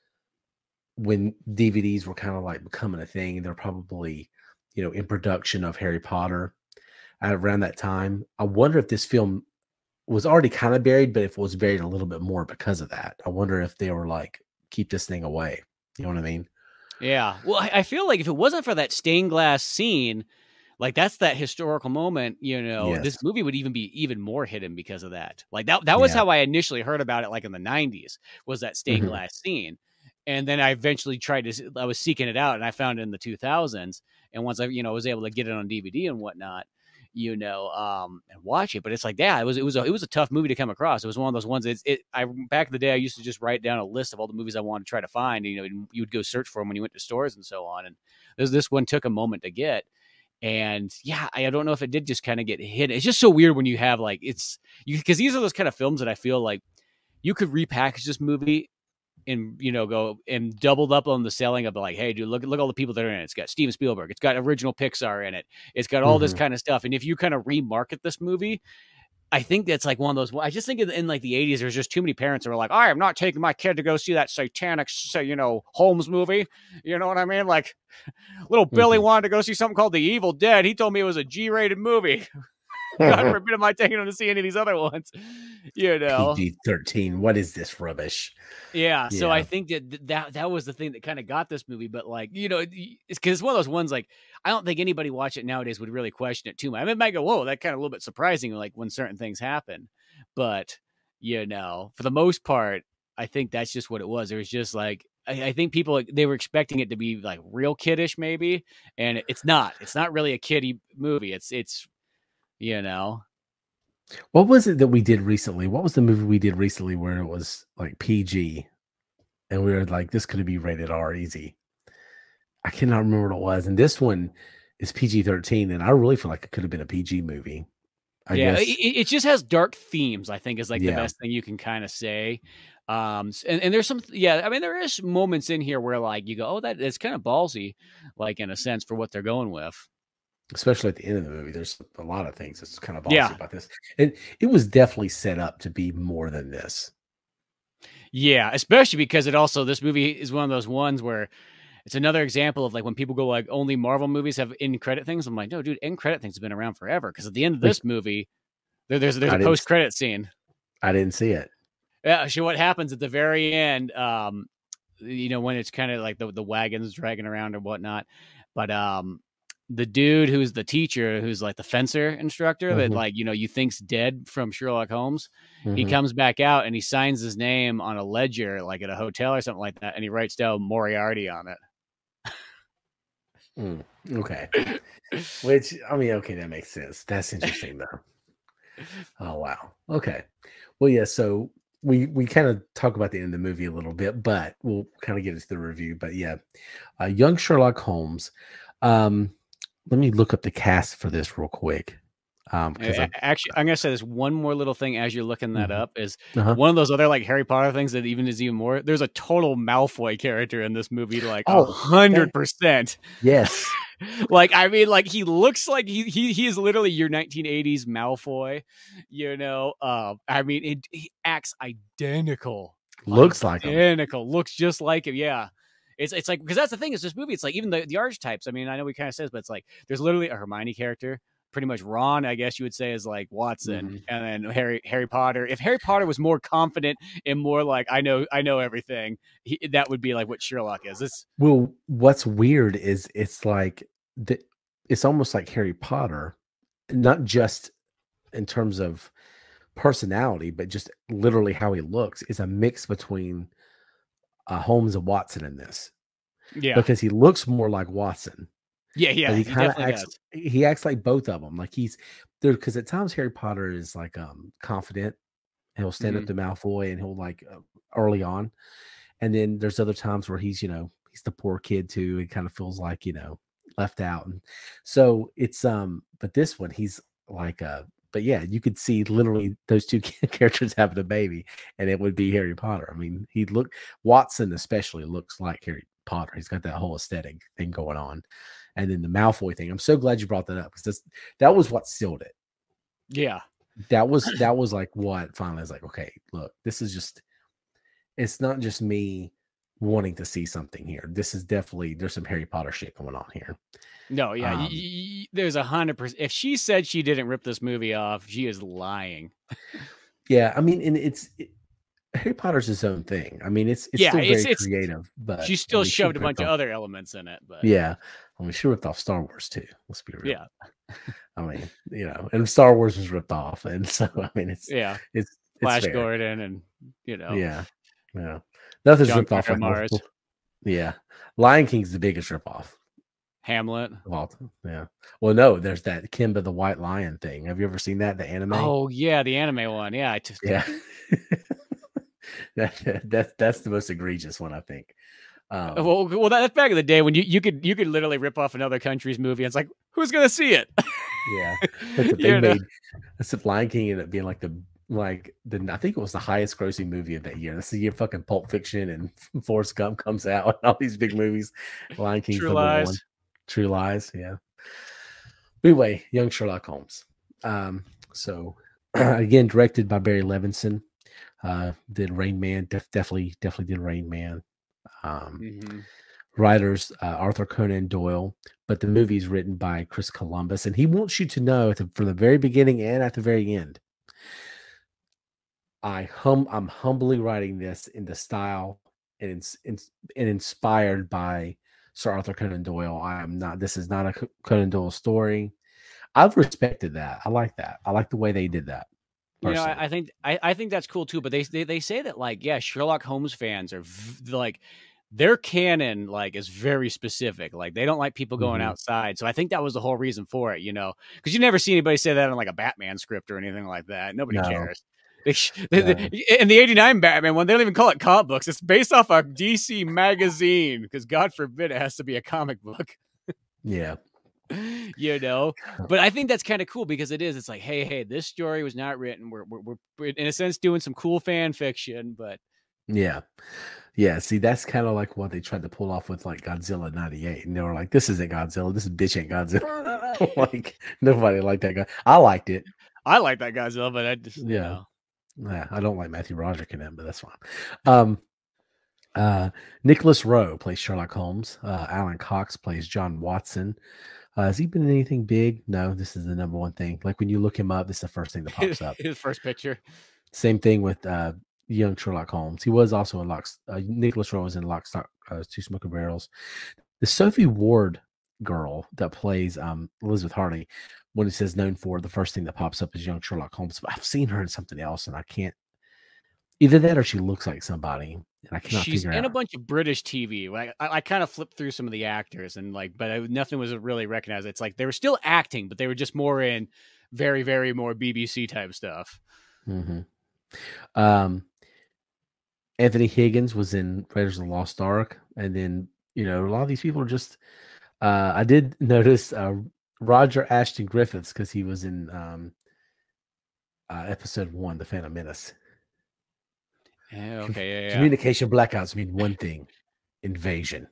[SPEAKER 1] when D V Ds were kind of like becoming a thing, they're probably, you know, in production of Harry Potter at around that time. I wonder if this film was already kind of buried, but if it was buried a little bit more because of that. I wonder if they were like, keep this thing away. You know what I mean?
[SPEAKER 2] Yeah. Well, I, I feel like if it wasn't for that stained glass scene, like that's that historical moment, you know,
[SPEAKER 1] Yes.
[SPEAKER 2] this movie would even be even more hidden because of that. Like that, that was
[SPEAKER 1] Yeah.
[SPEAKER 2] how I initially heard about it, like in the nineties, was that stained
[SPEAKER 1] Mhm.
[SPEAKER 2] glass scene. And then I eventually tried to, I was seeking it out and I found it in the two thousands. And once I, you know, was able to get it on D V D and whatnot, you know, um, and watch it. But it's like, yeah, it was, it was, a, it was a tough movie to come across. It was one of those ones. It's, it, I, back in the day, I used to just write down a list of all the movies I wanted to try to find. And, you know, you would go search for them when you went to stores and so on. And this, this one took a moment to get. And yeah, I don't know if it did just kind of get hit. It's just so weird when you have like, it's you, because these are those kind of films that I feel like you could repackage this movie and, you know, go and doubled up on the selling of like, hey, dude, look, look at all the people that are in it. It's got Steven Spielberg. It's got original Pixar in it. It's got all
[SPEAKER 1] Mhm.
[SPEAKER 2] this kind of stuff. And if you kind of remarket this movie, I think that's like one of those. I just think in, in like the eighties, there's just too many parents that were like, I am not taking my kid to go see that satanic, you know, Holmes movie. You know what I mean? Like little Billy
[SPEAKER 1] Mhm.
[SPEAKER 2] wanted to go see something called The Evil Dead. He told me it was a G-rated movie. God forbid am I taking him to see any of these other ones, you know?
[SPEAKER 1] P G thirteen. What is this rubbish?
[SPEAKER 2] Yeah, so
[SPEAKER 1] Yeah.
[SPEAKER 2] I think that that that was the thing that kind of got this movie, but like, you know, it's because it's one of those ones like I don't think anybody watch it nowadays would really question it too much. I mean, it might go, whoa, that kind of a little bit surprising, like when certain things happen, but you know, for the most part, I think that's just what it was. It was just like I, I think people they were expecting it to be like real kiddish, maybe, and it's not. It's not really a kiddie movie. It's it's you know.
[SPEAKER 1] What was it that we did recently? What was the movie we did recently where it was like P G and we were like, this could be rated R easy? I cannot remember what it was. And this one is P G thirteen, and I really feel like it could have been a P G movie. I
[SPEAKER 2] yeah,
[SPEAKER 1] guess.
[SPEAKER 2] it, it just has dark themes, I think, is like
[SPEAKER 1] Yeah.
[SPEAKER 2] the best thing you can kind of say. Um, and, and there's some, yeah, I mean, there is moments in here where like you go, oh, that it's kind of ballsy, like in a sense for what they're going with.
[SPEAKER 1] Especially at the end of the movie, there's a lot of things that's kind of ballsy
[SPEAKER 2] Yeah.
[SPEAKER 1] about this. And it was definitely set up to be more than this.
[SPEAKER 2] Yeah, especially because it also, this movie is one of those ones where it's another example of like when people go like only Marvel movies have end credit things. I'm like, no, dude, end credit things have been around forever. Because at the end of this movie, there, there's there's
[SPEAKER 1] I
[SPEAKER 2] a
[SPEAKER 1] didn't-
[SPEAKER 2] post credit scene.
[SPEAKER 1] I didn't see it.
[SPEAKER 2] Yeah, so what happens at the very end, um, you know, when it's kind of like the, the wagons dragging around or whatnot. But um, the dude who's the teacher, who's like the fencer instructor that
[SPEAKER 1] Mm-hmm.
[SPEAKER 2] like, you know, you think's dead from Sherlock Holmes. He
[SPEAKER 1] Mm-hmm.
[SPEAKER 2] comes back out and he signs his name on a ledger, like at a hotel or something like that. And he writes down Moriarty on it.
[SPEAKER 1] Mm, okay. Which, I mean, okay, that makes sense. That's interesting, though. Oh, wow. Okay. Well, yeah, so we we kind of talk about the end of the movie a little bit, but we'll kind of get into the review. But yeah, uh, young Sherlock Holmes. Um, let me look up the cast for this real quick. Um, because I
[SPEAKER 2] Actually, I'm gonna say this one more little thing as you're looking that
[SPEAKER 1] Mhm.
[SPEAKER 2] up is
[SPEAKER 1] Uh-huh.
[SPEAKER 2] one of those other like Harry Potter things that even is even more. There's a total Malfoy character in this movie, like a
[SPEAKER 1] Oh,
[SPEAKER 2] hundred
[SPEAKER 1] okay.
[SPEAKER 2] percent.
[SPEAKER 1] Yes.
[SPEAKER 2] Like, I mean, like he looks like he he he is literally your nineteen eighties Malfoy. You know, uh, I mean, it, he acts identical.
[SPEAKER 1] Looks like him.
[SPEAKER 2] Identical. Looks just like him. Yeah. It's it's like because that's the thing is this movie. It's like even the the archetypes. I mean, I know we kind of says, but it's like there's literally a Hermione character. Pretty much Ron, I guess you would say, is like Watson,
[SPEAKER 1] Mhm.
[SPEAKER 2] and then Harry Harry Potter. If Harry Potter was more confident and more like I know I know everything, he, that would be like what Sherlock is. It's
[SPEAKER 1] Well, what's weird is it's like the, it's almost like Harry Potter, not just in terms of personality, but just literally how he looks is a mix between uh, Holmes and Watson in this
[SPEAKER 2] yeah,
[SPEAKER 1] because he looks more like Watson,
[SPEAKER 2] yeah, yeah.
[SPEAKER 1] but he
[SPEAKER 2] He
[SPEAKER 1] kind of
[SPEAKER 2] definitely
[SPEAKER 1] acts
[SPEAKER 2] does.
[SPEAKER 1] he acts like both of them. Like he's there because at times Harry Potter is like um confident. He'll stand up
[SPEAKER 2] Mhm.
[SPEAKER 1] to Malfoy and he'll like uh, early on, and then there's other times where he's you know he's the poor kid too. He kind of feels like you know left out, and so it's um. But this one he's like uh. But yeah, you could see literally those two characters having a baby, and it would be Harry Potter. I mean, he look Watson especially looks like Harry Potter. He's got that whole aesthetic thing going on, and then the Malfoy thing. I'm so glad you brought that up because that was what sealed it.
[SPEAKER 2] Yeah,
[SPEAKER 1] That was that was like what finally is like. Okay, look, this is just. It's not just me wanting to see something here. This is definitely there's some Harry Potter shit going on here.
[SPEAKER 2] no, yeah. Y-
[SPEAKER 1] Um,
[SPEAKER 2] y- y- there's a hundred percent. If she said she didn't rip this movie off, she is lying.
[SPEAKER 1] yeah, I mean, and it's it, Harry Potter's his own thing. I mean, it's it's
[SPEAKER 2] Yeah,
[SPEAKER 1] still
[SPEAKER 2] it's
[SPEAKER 1] very
[SPEAKER 2] it's
[SPEAKER 1] creative, but
[SPEAKER 2] she
[SPEAKER 1] I
[SPEAKER 2] still
[SPEAKER 1] mean, she
[SPEAKER 2] shoved a
[SPEAKER 1] ripped
[SPEAKER 2] bunch of
[SPEAKER 1] off.
[SPEAKER 2] other elements in it, but
[SPEAKER 1] Yeah, I mean, she ripped off Star Wars too. Let's be real.
[SPEAKER 2] yeah,
[SPEAKER 1] I mean, you know, and Star Wars was ripped off, and so I mean, it's
[SPEAKER 2] yeah.
[SPEAKER 1] it's it's
[SPEAKER 2] Flash
[SPEAKER 1] fair.
[SPEAKER 2] Gordon and you know
[SPEAKER 1] Yeah, yeah. Nothing's
[SPEAKER 2] John
[SPEAKER 1] ripped off
[SPEAKER 2] Carter
[SPEAKER 1] like
[SPEAKER 2] Mars,
[SPEAKER 1] multiple. Yeah, Lion King's the biggest rip off.
[SPEAKER 2] Hamlet.
[SPEAKER 1] Well, yeah. Well, no, there's that Kimba the White Lion thing. Have you ever seen that? The anime?
[SPEAKER 2] Oh yeah, the anime one. Yeah, I just
[SPEAKER 1] Yeah. that, that's that's the most egregious one, I think. Um,
[SPEAKER 2] well, well, that's back in the day when you, you could you could literally rip off another country's movie. And it's like, who's gonna see it?
[SPEAKER 1] yeah. That's the
[SPEAKER 2] You
[SPEAKER 1] thing
[SPEAKER 2] know?
[SPEAKER 1] made that's the Lion King ended up being like the like the I think it was the highest grossing movie of that year. That's the year fucking Pulp Fiction and Forrest Gump comes out and all these big movies. Lion King's
[SPEAKER 2] True
[SPEAKER 1] number
[SPEAKER 2] Lies.
[SPEAKER 1] one. True Lies, yeah. Anyway, young Sherlock Holmes. Um, so again, directed by Barry Levinson. Uh, did Rain Man, def- definitely, definitely did Rain Man. Um,
[SPEAKER 2] Mm-hmm.
[SPEAKER 1] Writers uh, Arthur Conan Doyle, but the movie is written by Chris Columbus, and he wants you to know at the, from the very beginning and at the very end. I hum, I'm humbly writing this in the style and it's and inspired by Sir Arthur Conan Doyle. I am not. This is not a Conan Doyle story. I've respected that. I like that. I like the way they did that.
[SPEAKER 2] You know,
[SPEAKER 1] Personally.
[SPEAKER 2] I, I think I, I think that's cool too. But they, they they say that like yeah, Sherlock Holmes fans are v- like their canon like is very specific. Like they don't like people going
[SPEAKER 1] Mhm.
[SPEAKER 2] outside. So I think that was the whole reason for it. You know, because you never see anybody say that in like a Batman script or anything like that. Nobody
[SPEAKER 1] No.
[SPEAKER 2] cares. They, they, they, in the eighty-nine Batman one, they don't even call it comic books. It's based off a D C magazine because God forbid it has to be a comic book.
[SPEAKER 1] Yeah.
[SPEAKER 2] You know, but I think that's kind of cool because it is. It's like, hey, hey, this story was not written. We're, we're, we're in a sense doing some cool fan fiction, but
[SPEAKER 1] Yeah. Yeah. See, that's kind of like what they tried to pull off with like Godzilla ninety-eight. And they were like, this isn't Godzilla. This is bitch ain't Godzilla. Like, nobody liked that guy. I liked it.
[SPEAKER 2] I like that Godzilla, but I just, you
[SPEAKER 1] Yeah.
[SPEAKER 2] know.
[SPEAKER 1] Yeah. I don't like Matthew Broderick in it, but that's fine. Um, uh, Nicholas Rowe plays Sherlock Holmes. Uh, Alan Cox plays John Watson. Uh, has he been in anything big? No, this is the number one thing. Like when you look him up, this is the first thing that pops up.
[SPEAKER 2] His first picture.
[SPEAKER 1] Same thing with uh, young Sherlock Holmes. He was also in Lock. Uh, Nicholas Rowe was in Lock, Stock, uh, Two Smoking Barrels. The Sophie Ward girl that plays um, Elizabeth Hardy, when it says known for, the first thing that pops up is young Sherlock Holmes. But I've seen her in something else, and I can't either that or she looks like somebody, and I cannot
[SPEAKER 2] She's
[SPEAKER 1] figure
[SPEAKER 2] in a
[SPEAKER 1] out.
[SPEAKER 2] bunch of British T V. Like I, I kind of flipped through some of the actors and like, but I, nothing was really recognized. It's like they were still acting, but they were just more in very, very more B B C type stuff.
[SPEAKER 1] Mm-hmm. Um, Anthony Higgins was in Raiders of the Lost Ark, and then you know a lot of these people are just. Uh, I did notice uh, Roger Ashton Griffiths because he was in um, uh, episode one, The Phantom Menace.
[SPEAKER 2] Yeah, okay, yeah, yeah.
[SPEAKER 1] Communication blackouts mean one thing: invasion.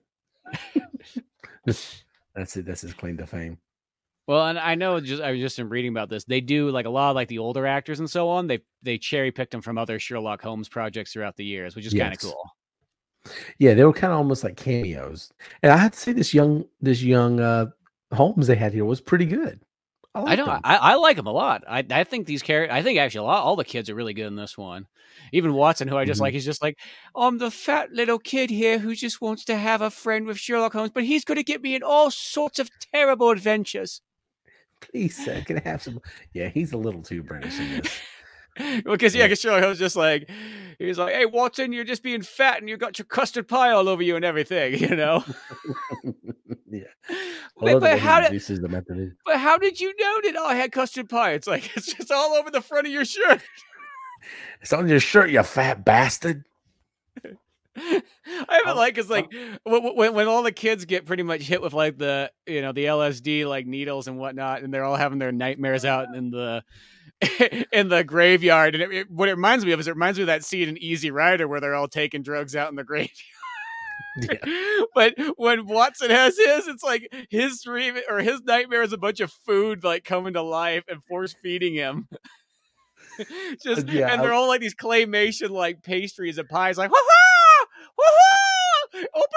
[SPEAKER 1] That's it. That's his claim to fame.
[SPEAKER 2] Well, and I know just I was just reading about this. They do like a lot of like the older actors and so on. They they cherry picked them from other Sherlock Holmes projects throughout the years, which is
[SPEAKER 1] Yes.
[SPEAKER 2] kind of cool.
[SPEAKER 1] Yeah, they were kind of almost like cameos. And I have to say, this young this young uh, Holmes they had here was pretty good. I,
[SPEAKER 2] I
[SPEAKER 1] liked
[SPEAKER 2] know
[SPEAKER 1] him.
[SPEAKER 2] I, I like him a lot. I I think these characters. I think actually a lot all the kids are really good in this one. Even Watson, who I just
[SPEAKER 1] Mhm.
[SPEAKER 2] like, he's just like, I'm the fat little kid here who just wants to have a friend with Sherlock Holmes, but he's going to get me in all sorts of terrible adventures.
[SPEAKER 1] Please, sir, can I have some? Yeah, he's a little too British in this.
[SPEAKER 2] Well, because yeah, because Sherlock Holmes just like he's like, "Hey, Watson, you're just being fat, and you got your custard pie all over you and everything," you know.
[SPEAKER 1] Yeah,
[SPEAKER 2] Wait, but how did?
[SPEAKER 1] Them after this.
[SPEAKER 2] But how did you know that I had custard pie? It's like it's just all over the front of your shirt.
[SPEAKER 1] It's on your shirt, you fat bastard.
[SPEAKER 2] I haven't like because like when, when when all the kids get pretty much hit with like the you know the L S D like needles and whatnot, and they're all having their nightmares out in the in the graveyard. And it, it, what it reminds me of is it reminds me of that scene in Easy Rider where they're all taking drugs out in the graveyard. Yeah. But when Watson has his, it's like his dream or his nightmare is a bunch of food like coming to life and force feeding him. Just
[SPEAKER 1] Yeah,
[SPEAKER 2] and they're
[SPEAKER 1] I,
[SPEAKER 2] all like these claymation like pastries and pies, like woohoo, woohoo! Open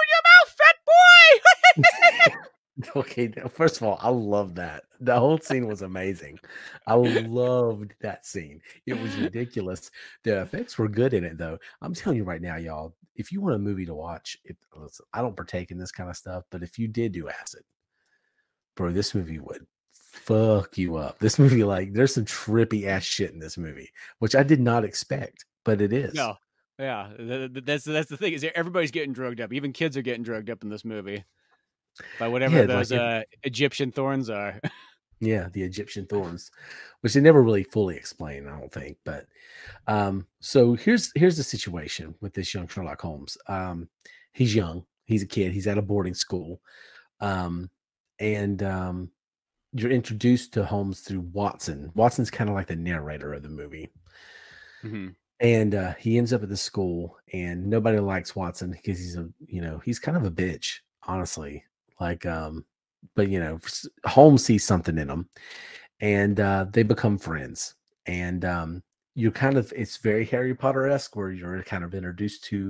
[SPEAKER 2] your mouth, fat boy.
[SPEAKER 1] Okay, first of all, I love that. The whole scene was amazing. I loved that scene. It was ridiculous. The effects were good in it, though. I'm telling you right now, y'all, if you want a movie to watch, if, listen, I don't partake in this kind of stuff, but if you did do acid, bro, this movie would fuck you up. This movie, like, there's some trippy ass shit in this movie, which I did not expect, but it is.
[SPEAKER 2] No, yeah, that's that's the thing is everybody's getting drugged up. Even kids are getting drugged up in this movie by whatever
[SPEAKER 1] Yeah,
[SPEAKER 2] those
[SPEAKER 1] like it-
[SPEAKER 2] uh, Egyptian thorns are.
[SPEAKER 1] Yeah, the Egyptian thorns, which they never really fully explain, I don't think. But um, so here's here's the situation with this young Sherlock Holmes. Um, he's young, he's a kid, he's at a boarding school, um, and um, you're introduced to Holmes through Watson. Watson's kind of like the narrator of the movie.
[SPEAKER 2] Mm-hmm.
[SPEAKER 1] And uh, he ends up at the school, and nobody likes Watson because he's a, you know, he's kind of a bitch, honestly. Like, um, but you know, Holmes sees something in him, and uh, they become friends. And um, you kind of, it's very Harry Potter esque, where you're kind of introduced to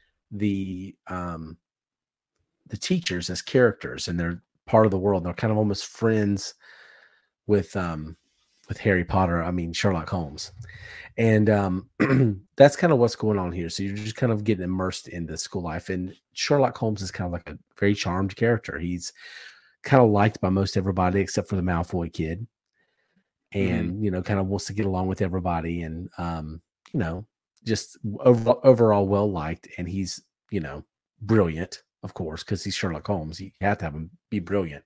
[SPEAKER 1] the um, the teachers as characters, and they're part of the world. They're kind of almost friends with um, with Harry Potter. I mean Sherlock Holmes. And um, that's kind of what's going on here. So you're just kind of getting immersed into school life. And Sherlock Holmes is kind of like a very charmed character. He's kind of liked by most everybody except for the Malfoy kid. And, mm-hmm. you know, kind of wants to get along with everybody. And, um, you know, just over, overall well liked. And he's, you know, brilliant, of course, because he's Sherlock Holmes. You have to have him be brilliant.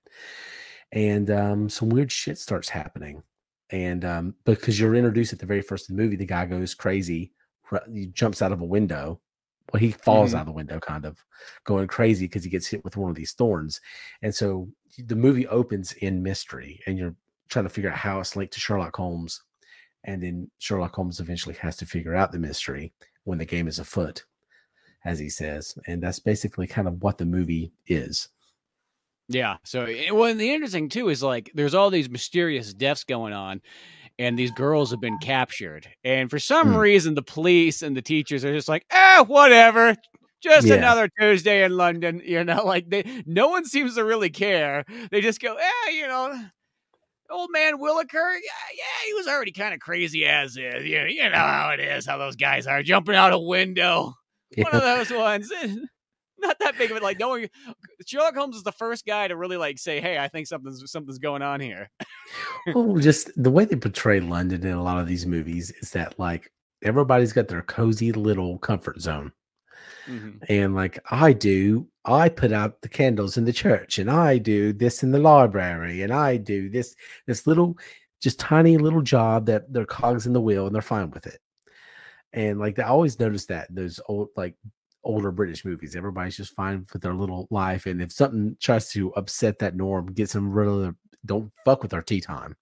[SPEAKER 1] And um, some weird shit starts happening. And um, because you're introduced at the very first of the movie, the guy goes crazy. He jumps out of a window. Well, he falls mm-hmm. out of the window, kind of going crazy because he gets hit with one of these thorns. And so the movie opens in mystery, and you're trying to figure out how it's linked to Sherlock Holmes. And then Sherlock Holmes eventually has to figure out the mystery when the game is afoot, as he says. And that's basically kind of what the movie is.
[SPEAKER 2] Yeah. So, well, and the interesting too is like there's all these mysterious deaths going on, and these girls have been captured. And for some mm. reason, the police and the teachers are just like, eh, whatever. Just yeah. another Tuesday in London. You know, like they, no one seems to really care. They just go, eh, you know, old man Williker. Yeah, yeah, he was already kind of crazy as is. You know, you know how it is, how those guys are jumping out a window. Yeah. One of those ones. not that big of it. Like, no one, Sherlock Holmes is the first guy to really like say, "Hey, I think something's something's going on here."
[SPEAKER 1] Well, just the way they portray London in a lot of these movies is that like everybody's got their cozy little comfort zone.
[SPEAKER 2] Mm-hmm.
[SPEAKER 1] And like I do, I put out the candles in the church, and I do this in the library, and I do this this little, just tiny little job that they're cogs in the wheel, and they're fine with it. And like I always notice that those old like older British movies, everybody's just fine with their little life, and if something tries to upset that norm, gets them rid of their, don't fuck with our tea time.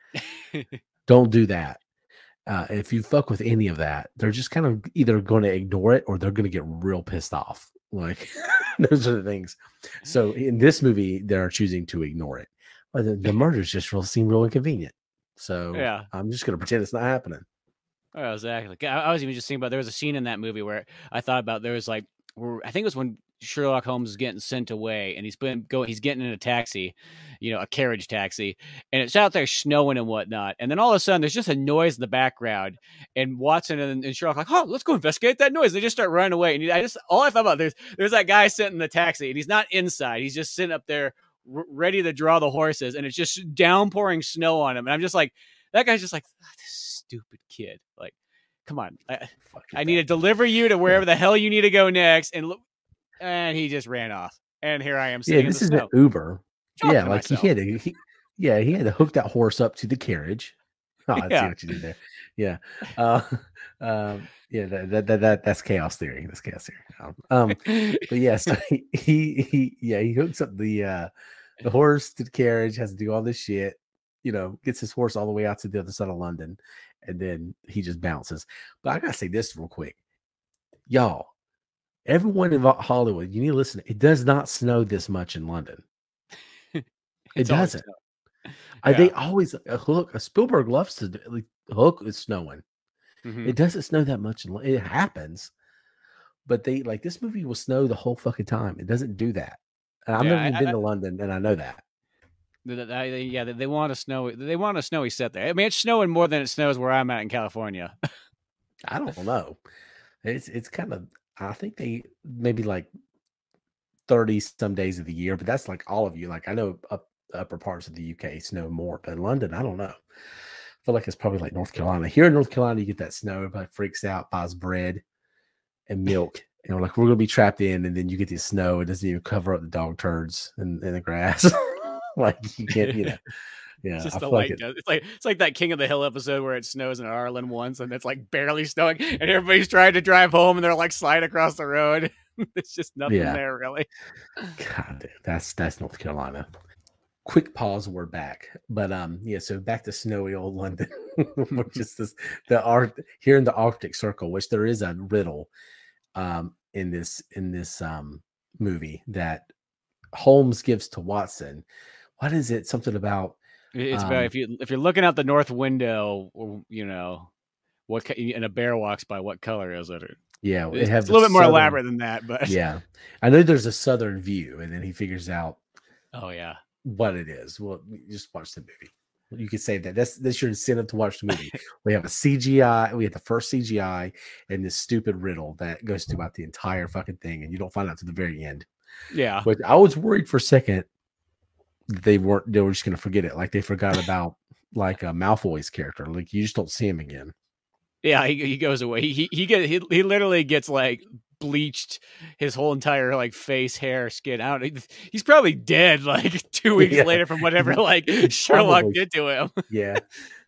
[SPEAKER 1] Don't do that. Uh, if you fuck with any of that, they're just kind of either going to ignore it or they're going to get real pissed off. Like those are the things. So in this movie, they're choosing to ignore it. But the, the murders just real, seem real inconvenient. So
[SPEAKER 2] Yeah.
[SPEAKER 1] I'm just going to pretend it's not happening.
[SPEAKER 2] Oh, exactly. I, I was even just thinking about, there was a scene in that movie where I thought about, there was like, where, I think it was when Sherlock Holmes is getting sent away, and he's been going, he's getting in a taxi, you know, a carriage taxi, and it's out there snowing and whatnot. And then all of a sudden there's just a noise in the background, and Watson and, and Sherlock like, oh, let's go investigate that noise. They just start running away. And I just, all I thought about, there's, there's that guy sitting in the taxi, and he's not inside. He's just sitting up there r- ready to draw the horses. And it's just downpouring snow on him. And I'm just like, that guy's just like, oh, this stupid kid. Like, come on. I, I need to deliver you to wherever yeah. the hell you need to go next. And look, and he just ran off. And here I am sitting
[SPEAKER 1] yeah, this
[SPEAKER 2] in the
[SPEAKER 1] is
[SPEAKER 2] snow.
[SPEAKER 1] an Uber.
[SPEAKER 2] Talking
[SPEAKER 1] yeah, like myself. he had to, he, yeah, he had to hook that horse up to the carriage. Oh, I yeah. see what you did there. Yeah. Uh, um, yeah, that, that, that, that, that's chaos theory. That's chaos theory. Um, but yeah, so he, he, he, yeah, he hooks up the, uh, the horse to the carriage, has to do all this shit, you know, gets his horse all the way out to the other side of London, and then he just bounces. But I gotta say this real quick. Y'all, everyone in Hollywood, you need to listen. It does not snow this much in London. It doesn't. Yeah. They always uh, Hook. Uh, Spielberg loves to like, Hook is snowing. Mm-hmm. It doesn't snow that much. In, it happens, but they like this movie will snow the whole fucking time. It doesn't do that. And I've yeah, never I, been I, to London, and I know that.
[SPEAKER 2] I, yeah, they want a snow. They want a snowy set there. I mean, it's snowing more than it snows where I'm at in California.
[SPEAKER 1] I don't know. It's it's kind of. I think they maybe like thirty some days of the year, but that's like all of you. Like I know up upper parts of the U K snow more, but in London, I don't know. I feel like it's probably like North Carolina. Here in North Carolina, you get that snow. Everybody freaks out, buys bread and milk, and we're like, we're gonna be trapped in, and then you get this snow. It doesn't even cover up the dog turds in, in the grass. Like you can't, you know. Yeah,
[SPEAKER 2] it's just the light. Like it, it's like it's like that King of the Hill episode where it snows in Ireland once, and it's like barely snowing, and everybody's trying to drive home, and they're like slide across the road. It's just nothing yeah. there, really.
[SPEAKER 1] God, that's that's North Carolina. Quick pause. We're back, but um, yeah. So back to snowy old London, which is this the art here in the Arctic Circle, which there is a riddle, um, in this in this um movie that Holmes gives to Watson. What is it? Something about.
[SPEAKER 2] It's um, about if you if you're looking out the north window, you know, what and a bear walks by, what color is it?
[SPEAKER 1] Yeah,
[SPEAKER 2] it it's a little bit more southern, elaborate than that, but
[SPEAKER 1] yeah, I know there's a southern view, and then he figures out.
[SPEAKER 2] Oh yeah,
[SPEAKER 1] what it is. Well, just watch the movie. You could say that. That's that's your incentive to watch the movie. We have a C G I. We have the first C G I and this stupid riddle that goes throughout the entire fucking thing, and you don't find out to the very end.
[SPEAKER 2] Yeah,
[SPEAKER 1] but I was worried for a second. They weren't. They were just gonna forget it. Like they forgot about like a Malfoy's character. Like you just don't see him again.
[SPEAKER 2] Yeah, he he goes away. He he, he get he, he literally gets like bleached his whole entire like face, hair, skin out. He's probably dead like two weeks yeah. later from whatever like Sherlock probably. did to him.
[SPEAKER 1] Yeah.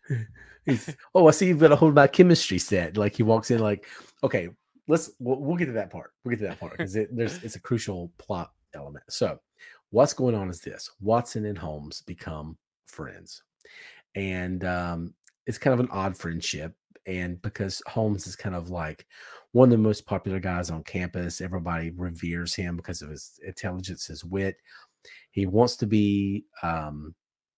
[SPEAKER 1] He's, oh, I see you've got a whole biochemistry set. Like he walks in like, okay, let's we'll, we'll get to that part. We'll get to that part because it, there's it's a crucial plot element. So. What's going on is this: Watson and Holmes become friends, and um, it's kind of an odd friendship. And because Holmes is kind of like one of the most popular guys on campus, everybody reveres him because of his intelligence, his wit. He wants to be. Um,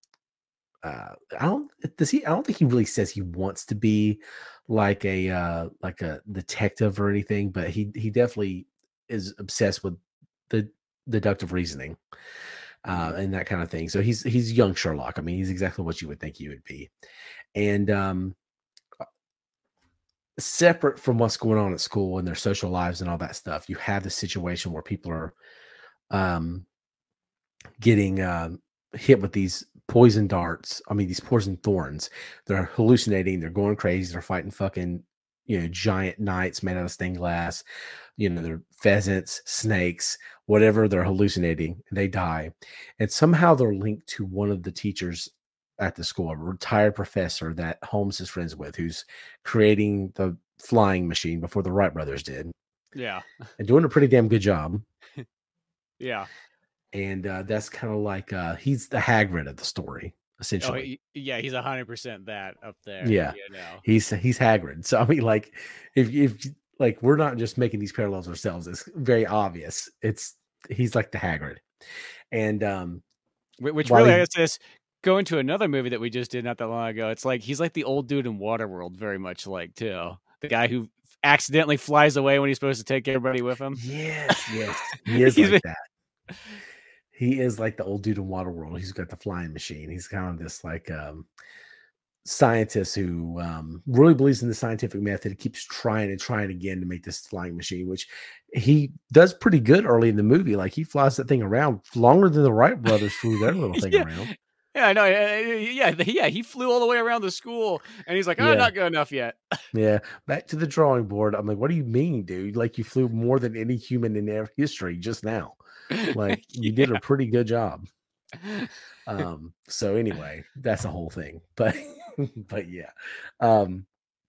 [SPEAKER 1] uh, I don't. Does he? I don't think he really says he wants to be like a uh, like a detective or anything. But he he definitely is obsessed with the. deductive reasoning uh and that kind of thing. So he's he's young Sherlock. I mean, he's exactly what you would think he would be. And um separate from what's going on at school and their social lives and all that stuff, you have the situation where people are um, getting um, hit with these poison darts. I mean, these poison thorns. They're hallucinating. They're going crazy. They're fighting fucking, you know, giant knights made out of stained glass. You know, they're pheasants, snakes, whatever. They're hallucinating. They die, and somehow they're linked to one of the teachers at the school, a retired professor that Holmes is friends with, who's creating the flying machine before the Wright brothers did.
[SPEAKER 2] Yeah,
[SPEAKER 1] and doing a pretty damn good job.
[SPEAKER 2] Yeah.
[SPEAKER 1] And uh, that's kind of like uh, he's the Hagrid of the story, essentially.
[SPEAKER 2] Oh, he, yeah, he's a hundred percent that up there.
[SPEAKER 1] Yeah,
[SPEAKER 2] you know?
[SPEAKER 1] he's he's Hagrid. So I mean, like, if if like we're not just making these parallels ourselves, it's very obvious. It's he's like the Hagrid, and um,
[SPEAKER 2] which really I guess go into another movie that we just did not that long ago. It's like he's like the old dude in Waterworld, very much like too the guy who accidentally flies away when he's supposed to take everybody with him.
[SPEAKER 1] Yes, yes, he is like that. He is like the old dude in Waterworld. He's got the flying machine. He's kind of this like um, scientist who um, really believes in the scientific method. He keeps trying and trying again to make this flying machine, which he does pretty good early in the movie. Like he flies that thing around longer than the Wright brothers flew their little thing
[SPEAKER 2] yeah.
[SPEAKER 1] around.
[SPEAKER 2] Yeah, I know. Yeah, yeah, he flew all the way around the school, and he's like, "Oh, yeah. not good enough yet."
[SPEAKER 1] Yeah, back to the drawing board. I'm like, "What do you mean, dude? Like you flew more than any human in their history just now. Like you yeah. did a pretty good job." Um. So anyway, that's the whole thing. But, but yeah. Um.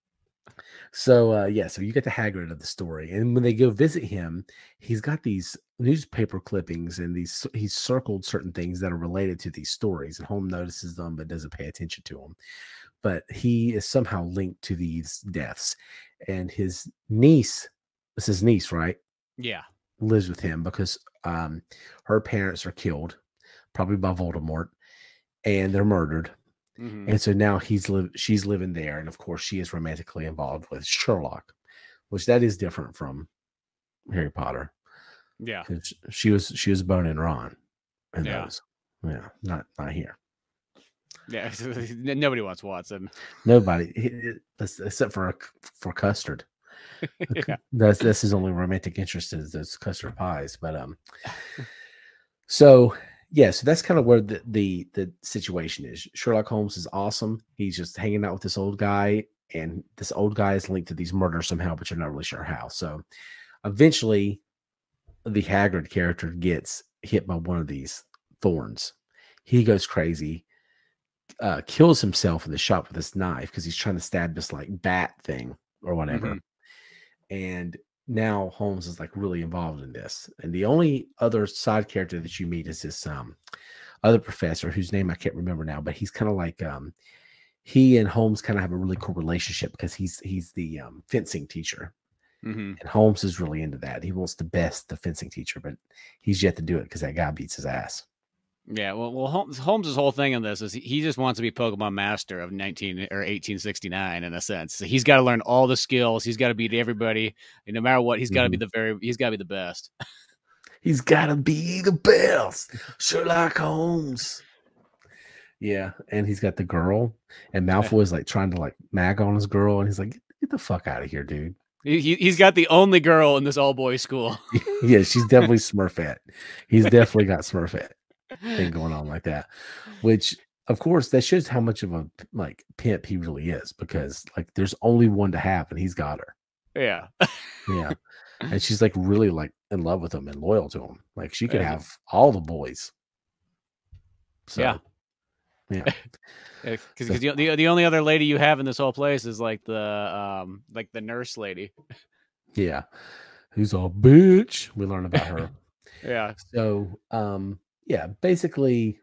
[SPEAKER 1] So uh, yeah, so you get the Hagrid of the story, and when they go visit him, he's got these newspaper clippings and these he's circled certain things that are related to these stories, and Holmes notices them but doesn't pay attention to them. But he is somehow linked to these deaths, and his niece, this is his niece, right?
[SPEAKER 2] Yeah,
[SPEAKER 1] lives with him because um, her parents are killed, probably by Voldemort, and they're murdered. Mm-hmm. And so now he's li- she's living there, and of course she is romantically involved with Sherlock, which that is different from Harry Potter.
[SPEAKER 2] Yeah,
[SPEAKER 1] because she was she was boning Ron, and
[SPEAKER 2] yeah,
[SPEAKER 1] those, yeah, not not here.
[SPEAKER 2] Yeah, nobody wants Watson.
[SPEAKER 1] Nobody, except for for Custard. yeah. That's that's his only romantic interest is those custard pies. But um, so. Yeah, so that's kind of where the, the the situation is. Sherlock Holmes is awesome. He's just hanging out with this old guy, and this old guy is linked to these murders somehow, but you're not really sure how. So eventually, the Hagrid character gets hit by one of these thorns. He goes crazy, uh, kills himself in the shop with this knife because he's trying to stab this like bat thing or whatever. Mm-hmm. And now Holmes is like really involved in this, and the only other side character that you meet is this um other professor whose name I can't remember now, but he's kind of like um he and Holmes kind of have a really cool relationship because he's he's the um, fencing teacher, mm-hmm. and Holmes is really into that. He wants to best the fencing teacher, but he's yet to do it because that guy beats his ass.
[SPEAKER 2] Yeah, well, well, Holmes, Holmes' whole thing in this is he just wants to be Pokemon Master of nineteen or eighteen sixty-nine in a sense. So he's got to learn all the skills. He's got to beat everybody, and no matter what, he's got to mm-hmm. be the very. He's got to be the best.
[SPEAKER 1] He's got to be the best, Sherlock Holmes. Yeah, and he's got the girl, and Malfoy is like trying to like mag on his girl, and he's like, "Get the fuck out of here, dude."
[SPEAKER 2] He he's got the only girl in this all boys school.
[SPEAKER 1] Yeah, she's definitely Smurfette. He's definitely got Smurfette thing going on like that, which of course that shows how much of a like pimp he really is, because like there's only one to have and he's got her.
[SPEAKER 2] Yeah.
[SPEAKER 1] Yeah. And she's like really like in love with him and loyal to him. Like she could have all the boys. So,
[SPEAKER 2] yeah.
[SPEAKER 1] Yeah.
[SPEAKER 2] Because so, the, the the only other lady you have in this whole place is like the um like the nurse lady.
[SPEAKER 1] Yeah. Who's a bitch. We learn about her.
[SPEAKER 2] Yeah.
[SPEAKER 1] So um yeah, basically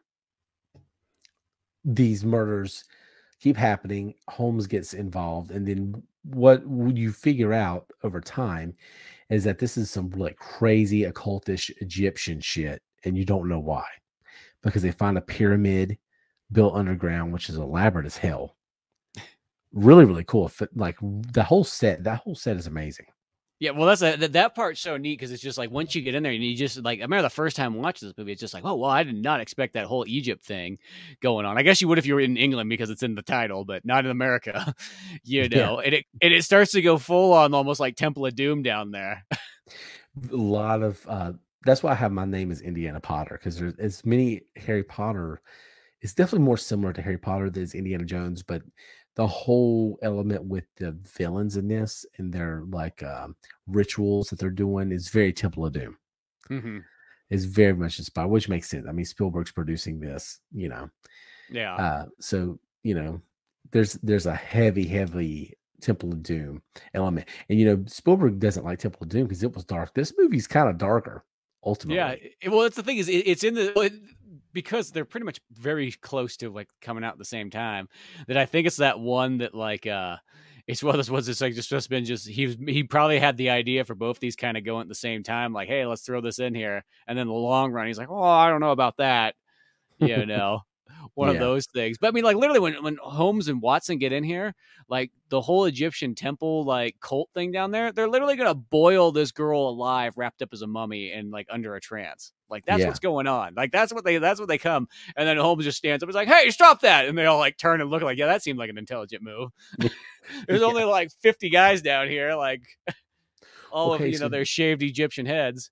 [SPEAKER 1] these murders keep happening. Holmes gets involved, and then what you figure out over time is that this is some like crazy occultish Egyptian shit, and you don't know why, because they find a pyramid built underground, which is elaborate as hell. Really, really cool. Like the whole set, that whole set is amazing.
[SPEAKER 2] Yeah, well, that's a, that that part's so neat because it's just like once you get in there and you just like I remember the first time watching this movie, it's just like, oh well, I did not expect that whole Egypt thing going on. I guess you would if you were in England because it's in the title, but not in America, you
[SPEAKER 1] Yeah,
[SPEAKER 2] know. And it and it starts to go full on almost like Temple of Doom down there.
[SPEAKER 1] a lot of uh, that's why I have my name as Indiana Potter because there's as many Harry Potter. It's definitely more similar to Harry Potter than is Indiana Jones, but the whole element with the villains in this and their like um, rituals that they're doing is very Temple of Doom.
[SPEAKER 2] Mm-hmm.
[SPEAKER 1] Is very much inspired, which makes sense. I mean, Spielberg's producing this, you know,
[SPEAKER 2] Yeah.
[SPEAKER 1] uh, so you know, there's there's a heavy, heavy Temple of Doom element, and you know, Spielberg doesn't like Temple of Doom because it was dark. This movie's kind of darker,
[SPEAKER 2] Yeah.
[SPEAKER 1] ultimately.
[SPEAKER 2] it- well, that's the thing is it, it's in the well, it- because they're pretty much very close to like coming out at the same time. That I think it's that one that like uh it's one of those ones that's like just just been just he was he probably had the idea for both these kind of going at the same time. Like, hey, let's throw this in here, and then the long run, he's like, oh, I don't know about that. You know, one of
[SPEAKER 1] Yeah,
[SPEAKER 2] those things. But I mean, like literally, when when Holmes and Watson get in here, like the whole Egyptian temple like cult thing down there, they're literally gonna boil this girl alive, wrapped up as a mummy, and like under a trance. Like that's
[SPEAKER 1] yeah,
[SPEAKER 2] what's going on. Like that's what they that's what they come. And then Holmes just stands up and is like, "Hey, stop that!" And they all like turn and look like, "Yeah, that seemed like an intelligent move." There's
[SPEAKER 1] yeah.
[SPEAKER 2] only like fifty guys down here, like all of
[SPEAKER 1] Okay,
[SPEAKER 2] you know
[SPEAKER 1] so
[SPEAKER 2] their shaved Egyptian heads.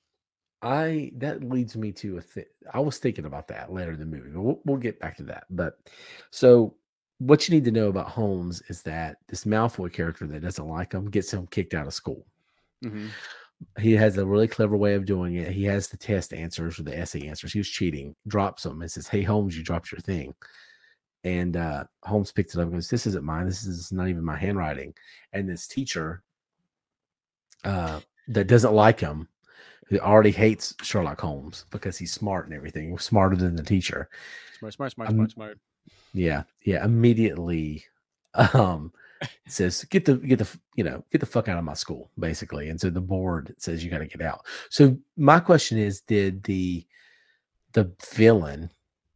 [SPEAKER 1] I that leads me to a thing. I was thinking about that later in the movie, but we'll, we'll get back to that. But so, what you need to know about Holmes is that this Malfoy character that doesn't like him gets him kicked out of school.
[SPEAKER 2] Mm-hmm.
[SPEAKER 1] He has a really clever way of doing it. He has the test answers or the essay answers. He was cheating, drops them, and says, "Hey, Holmes, you dropped your thing." And uh, Holmes picked it up and goes, "This isn't mine. This is not even my handwriting." And this teacher uh, that doesn't like him, who already hates Sherlock Holmes because he's smart and everything, smarter than the teacher.
[SPEAKER 2] Smart, smart, smart,
[SPEAKER 1] Um,
[SPEAKER 2] smart, smart.
[SPEAKER 1] yeah, yeah. Immediately, um, says, "Get the get the you know get the fuck out of my school," basically. And so the board says you got to get out. So my question is, did the the villain,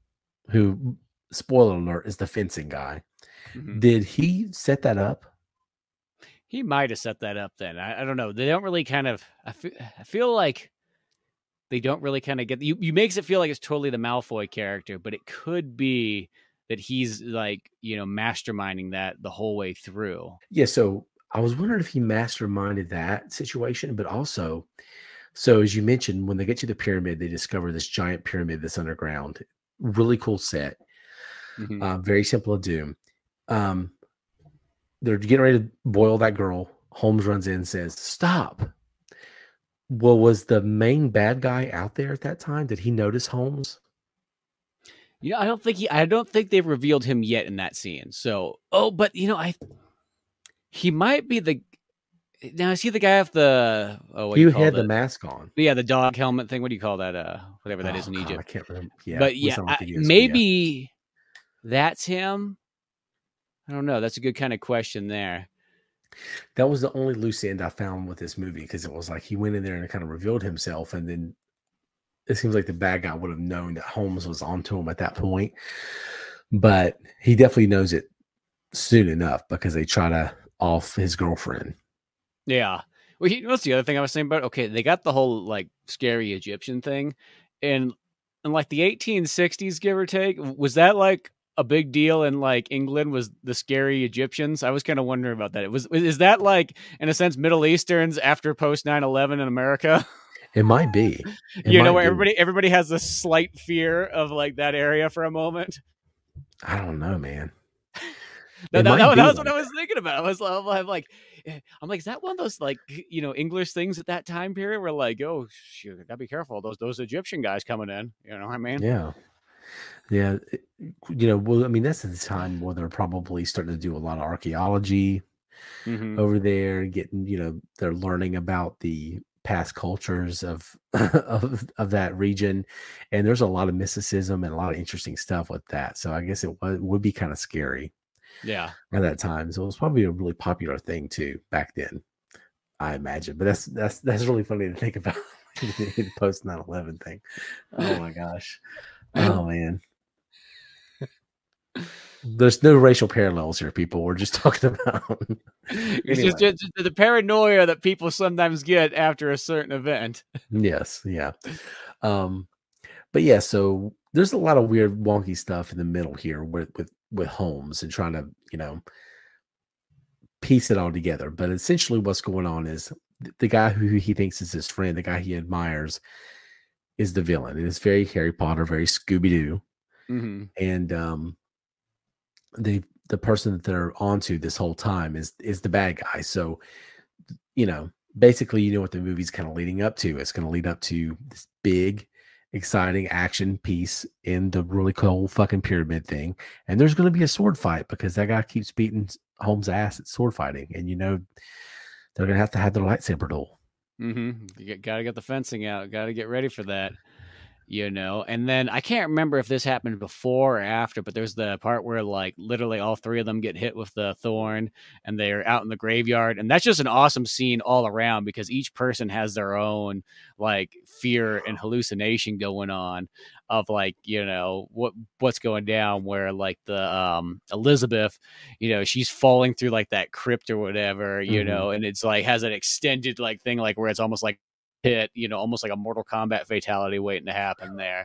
[SPEAKER 1] who spoiler alert is the fencing guy,
[SPEAKER 2] Mm-hmm.
[SPEAKER 1] did he set that up?
[SPEAKER 2] He might have set that up then. I, I don't know. They don't really kind of. I feel, I feel like they don't really kind of get you. You makes it feel like it's totally the Malfoy character, but it could be that he's like you know masterminding that the whole way through.
[SPEAKER 1] Yeah. So I was wondering if he masterminded that situation, but also, so as you mentioned, when they get to the pyramid, they discover this giant pyramid that's underground. Really cool set.
[SPEAKER 2] Mm-hmm.
[SPEAKER 1] Uh, very simple to do. Um, they're getting ready to boil that girl. Holmes runs in and says, "Stop." Well, was the main bad guy out there at that time? Did he notice Holmes?
[SPEAKER 2] You know, I don't think he. I don't think they've revealed him yet in that scene. So, oh, but you know, I he might be the. Now is he the guy with the oh what do
[SPEAKER 1] He
[SPEAKER 2] you call
[SPEAKER 1] had the
[SPEAKER 2] it?
[SPEAKER 1] mask on.
[SPEAKER 2] Yeah, the dog helmet thing. What do you call that? Uh, whatever that is
[SPEAKER 1] Oh
[SPEAKER 2] in
[SPEAKER 1] God, I
[SPEAKER 2] Egypt.
[SPEAKER 1] can't remember. Yeah,
[SPEAKER 2] But
[SPEAKER 1] we
[SPEAKER 2] yeah,
[SPEAKER 1] sound
[SPEAKER 2] I,
[SPEAKER 1] like idiots, but yeah.
[SPEAKER 2] maybe that's him. I don't know. That's a good kind of question there.
[SPEAKER 1] That was the only loose end I found with this movie because it was like he went in there and kind of revealed himself, and then it seems like the bad guy would have known that Holmes was onto him at that point, but he definitely knows it soon enough because they try to off his girlfriend.
[SPEAKER 2] Yeah. Well, he, what's the other thing I was saying about? Okay, they got the whole like scary Egyptian thing, and in like the eighteen sixties, give or take, was that like a big deal in like England? Was the scary Egyptians? I was kind of wondering about that. It was is that like in a sense Middle Easterns after post nine eleven in America?
[SPEAKER 1] It might be. It
[SPEAKER 2] You know,
[SPEAKER 1] might
[SPEAKER 2] where
[SPEAKER 1] be.
[SPEAKER 2] everybody everybody has a slight fear of like that area for a moment.
[SPEAKER 1] I don't know, man.
[SPEAKER 2] That,
[SPEAKER 1] It
[SPEAKER 2] that,
[SPEAKER 1] might
[SPEAKER 2] that,
[SPEAKER 1] be
[SPEAKER 2] was what
[SPEAKER 1] like
[SPEAKER 2] I was
[SPEAKER 1] that.
[SPEAKER 2] thinking about. I was, I'm like, eh, I'm like, is that one of those like you know English things at that time period where like, oh shoot, gotta be careful those those Egyptian guys coming in. You know what I mean?
[SPEAKER 1] Yeah. Yeah. it- You know, well, I mean, that's the time where they're probably starting to do a lot of archaeology
[SPEAKER 2] Mm-hmm.
[SPEAKER 1] over there, getting, you know, they're learning about the past cultures of of of that region. And there's a lot of mysticism and a lot of interesting stuff with that. So I guess it would, would be kind of scary
[SPEAKER 2] Yeah.
[SPEAKER 1] at that time. So it was probably a really popular thing too back then, I imagine. But that's that's that's really funny to think about the post nine eleven thing. Oh my gosh. Oh man. There's no racial parallels here, people. We're just talking about.
[SPEAKER 2] It's
[SPEAKER 1] Anyway.
[SPEAKER 2] just, just the paranoia that people sometimes get after a certain event.
[SPEAKER 1] Yes, yeah. Um, but yeah, so there's a lot of weird, wonky stuff in the middle here with with with Holmes and trying to, you know, piece it all together. But essentially, what's going on is th- the guy who he thinks is his friend, the guy he admires, is the villain. And it's very Harry Potter, very Scooby Doo,
[SPEAKER 2] Mm-hmm.
[SPEAKER 1] and um, they the person that they're onto this whole time is is the bad guy. So, you know, basically, you know what the movie's kind of leading up to. It's going to lead up to this big, exciting action piece in the really cool fucking pyramid thing. And there's going to be a sword fight because that guy keeps beating Holmes' ass at sword fighting. And, you know, they're going to have to have their lightsaber duel.
[SPEAKER 2] Mm-hmm. You get, gotta get the fencing out. Gotta get ready for that. You know, and then I can't remember if this happened before or after, but there's the part where like literally all three of them get hit with the thorn and they're out in the graveyard. And that's just an awesome scene all around because each person has their own like fear and hallucination going on of like, you know, what what's going down where like the um Elizabeth, you know, she's falling through like that crypt or whatever, you
[SPEAKER 1] Mm-hmm.
[SPEAKER 2] know, and it's like has an extended like thing like where it's almost like hit, you know, almost like a Mortal Kombat fatality waiting to happen there.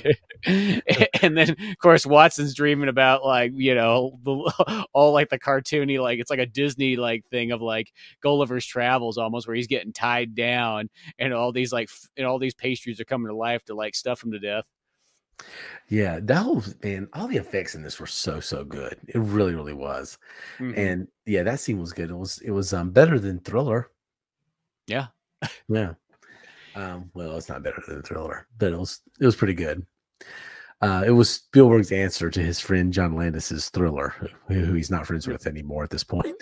[SPEAKER 2] And then, of course, Watson's dreaming about like, you know, the, all like the cartoony, like it's like a Disney like thing of like Gulliver's Travels almost where he's getting tied down and all these like, f- and all these pastries are coming to life to like stuff him to death.
[SPEAKER 1] Yeah, that whole man, all the effects in this were so so good. It really, really was.
[SPEAKER 2] Mm-hmm.
[SPEAKER 1] And yeah, that scene was good. It was it was um better than Thriller.
[SPEAKER 2] Yeah.
[SPEAKER 1] Yeah. Um, well, it's not better than Thriller, but it was it was pretty good. Uh, it was Spielberg's answer to his friend John Landis's Thriller, who, who he's not friends with anymore at this point.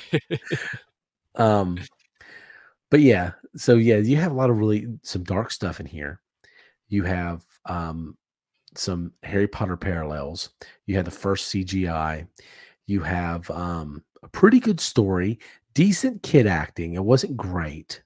[SPEAKER 1] um, but yeah, so yeah, you have a lot of really some dark stuff in here. You have um some Harry Potter parallels. You have the first C G I. You have um a pretty good story, decent kid acting. It wasn't great.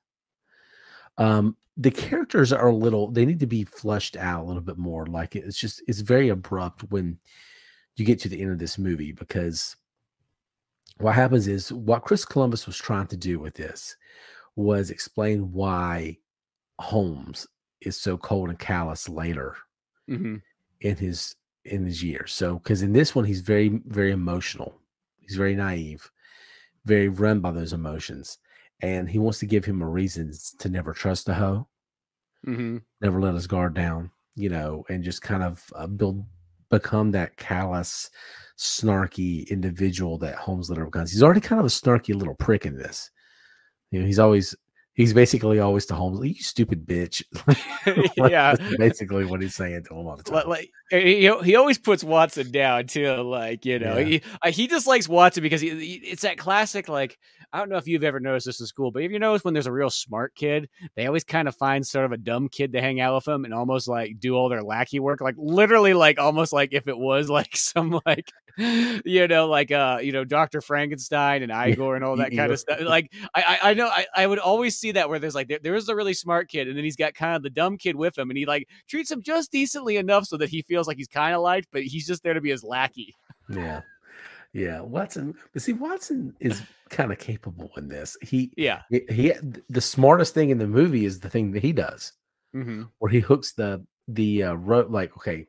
[SPEAKER 1] Um, the characters are a little, they need to be fleshed out a little bit more. Like it's just, it's very abrupt when you get to the end of this movie because what happens is what Chris Columbus was trying to do with this was explain why Holmes is so cold and callous later
[SPEAKER 2] Mm-hmm.
[SPEAKER 1] in his in his years. So because in this one he's very very emotional, he's very naive, very run by those emotions, and he wants to give him a reason to never trust a hoe,
[SPEAKER 2] Mm-hmm.
[SPEAKER 1] never let his guard down, you know, and just kind of uh, build, become that callous, snarky individual that Holmes later becomes. He's already kind of a snarky little prick in this. You know, he's always, he's basically always to Holmes, you stupid bitch. Like,
[SPEAKER 2] Yeah.
[SPEAKER 1] that's basically what he's saying to him all the time.
[SPEAKER 2] Like he, he always puts Watson down too. Like, you know,
[SPEAKER 1] Yeah.
[SPEAKER 2] he uh, he just likes Watson because he, he it's that classic. Like, I don't know if you've ever noticed this in school, but if you notice when there's a real smart kid, they always kind of find sort of a dumb kid to hang out with them and almost like do all their lackey work. Like literally, like almost like if it was like some like you know like uh you know Doctor Frankenstein and Igor and all that kind of stuff. Like I I, I know I, I would always see that where there's like there, there is a really smart kid and then he's got kind of the dumb kid with him and he like treats him just decently enough so that he feels like he's kind of liked, but he's just there to be his lackey.
[SPEAKER 1] Yeah. Yeah. Watson, but see, Watson is kind of capable in this. He,
[SPEAKER 2] Yeah.
[SPEAKER 1] he, he, the smartest thing in the movie is the thing that he does,
[SPEAKER 2] Mm-hmm.
[SPEAKER 1] where he hooks the, the, uh, rope, like, okay,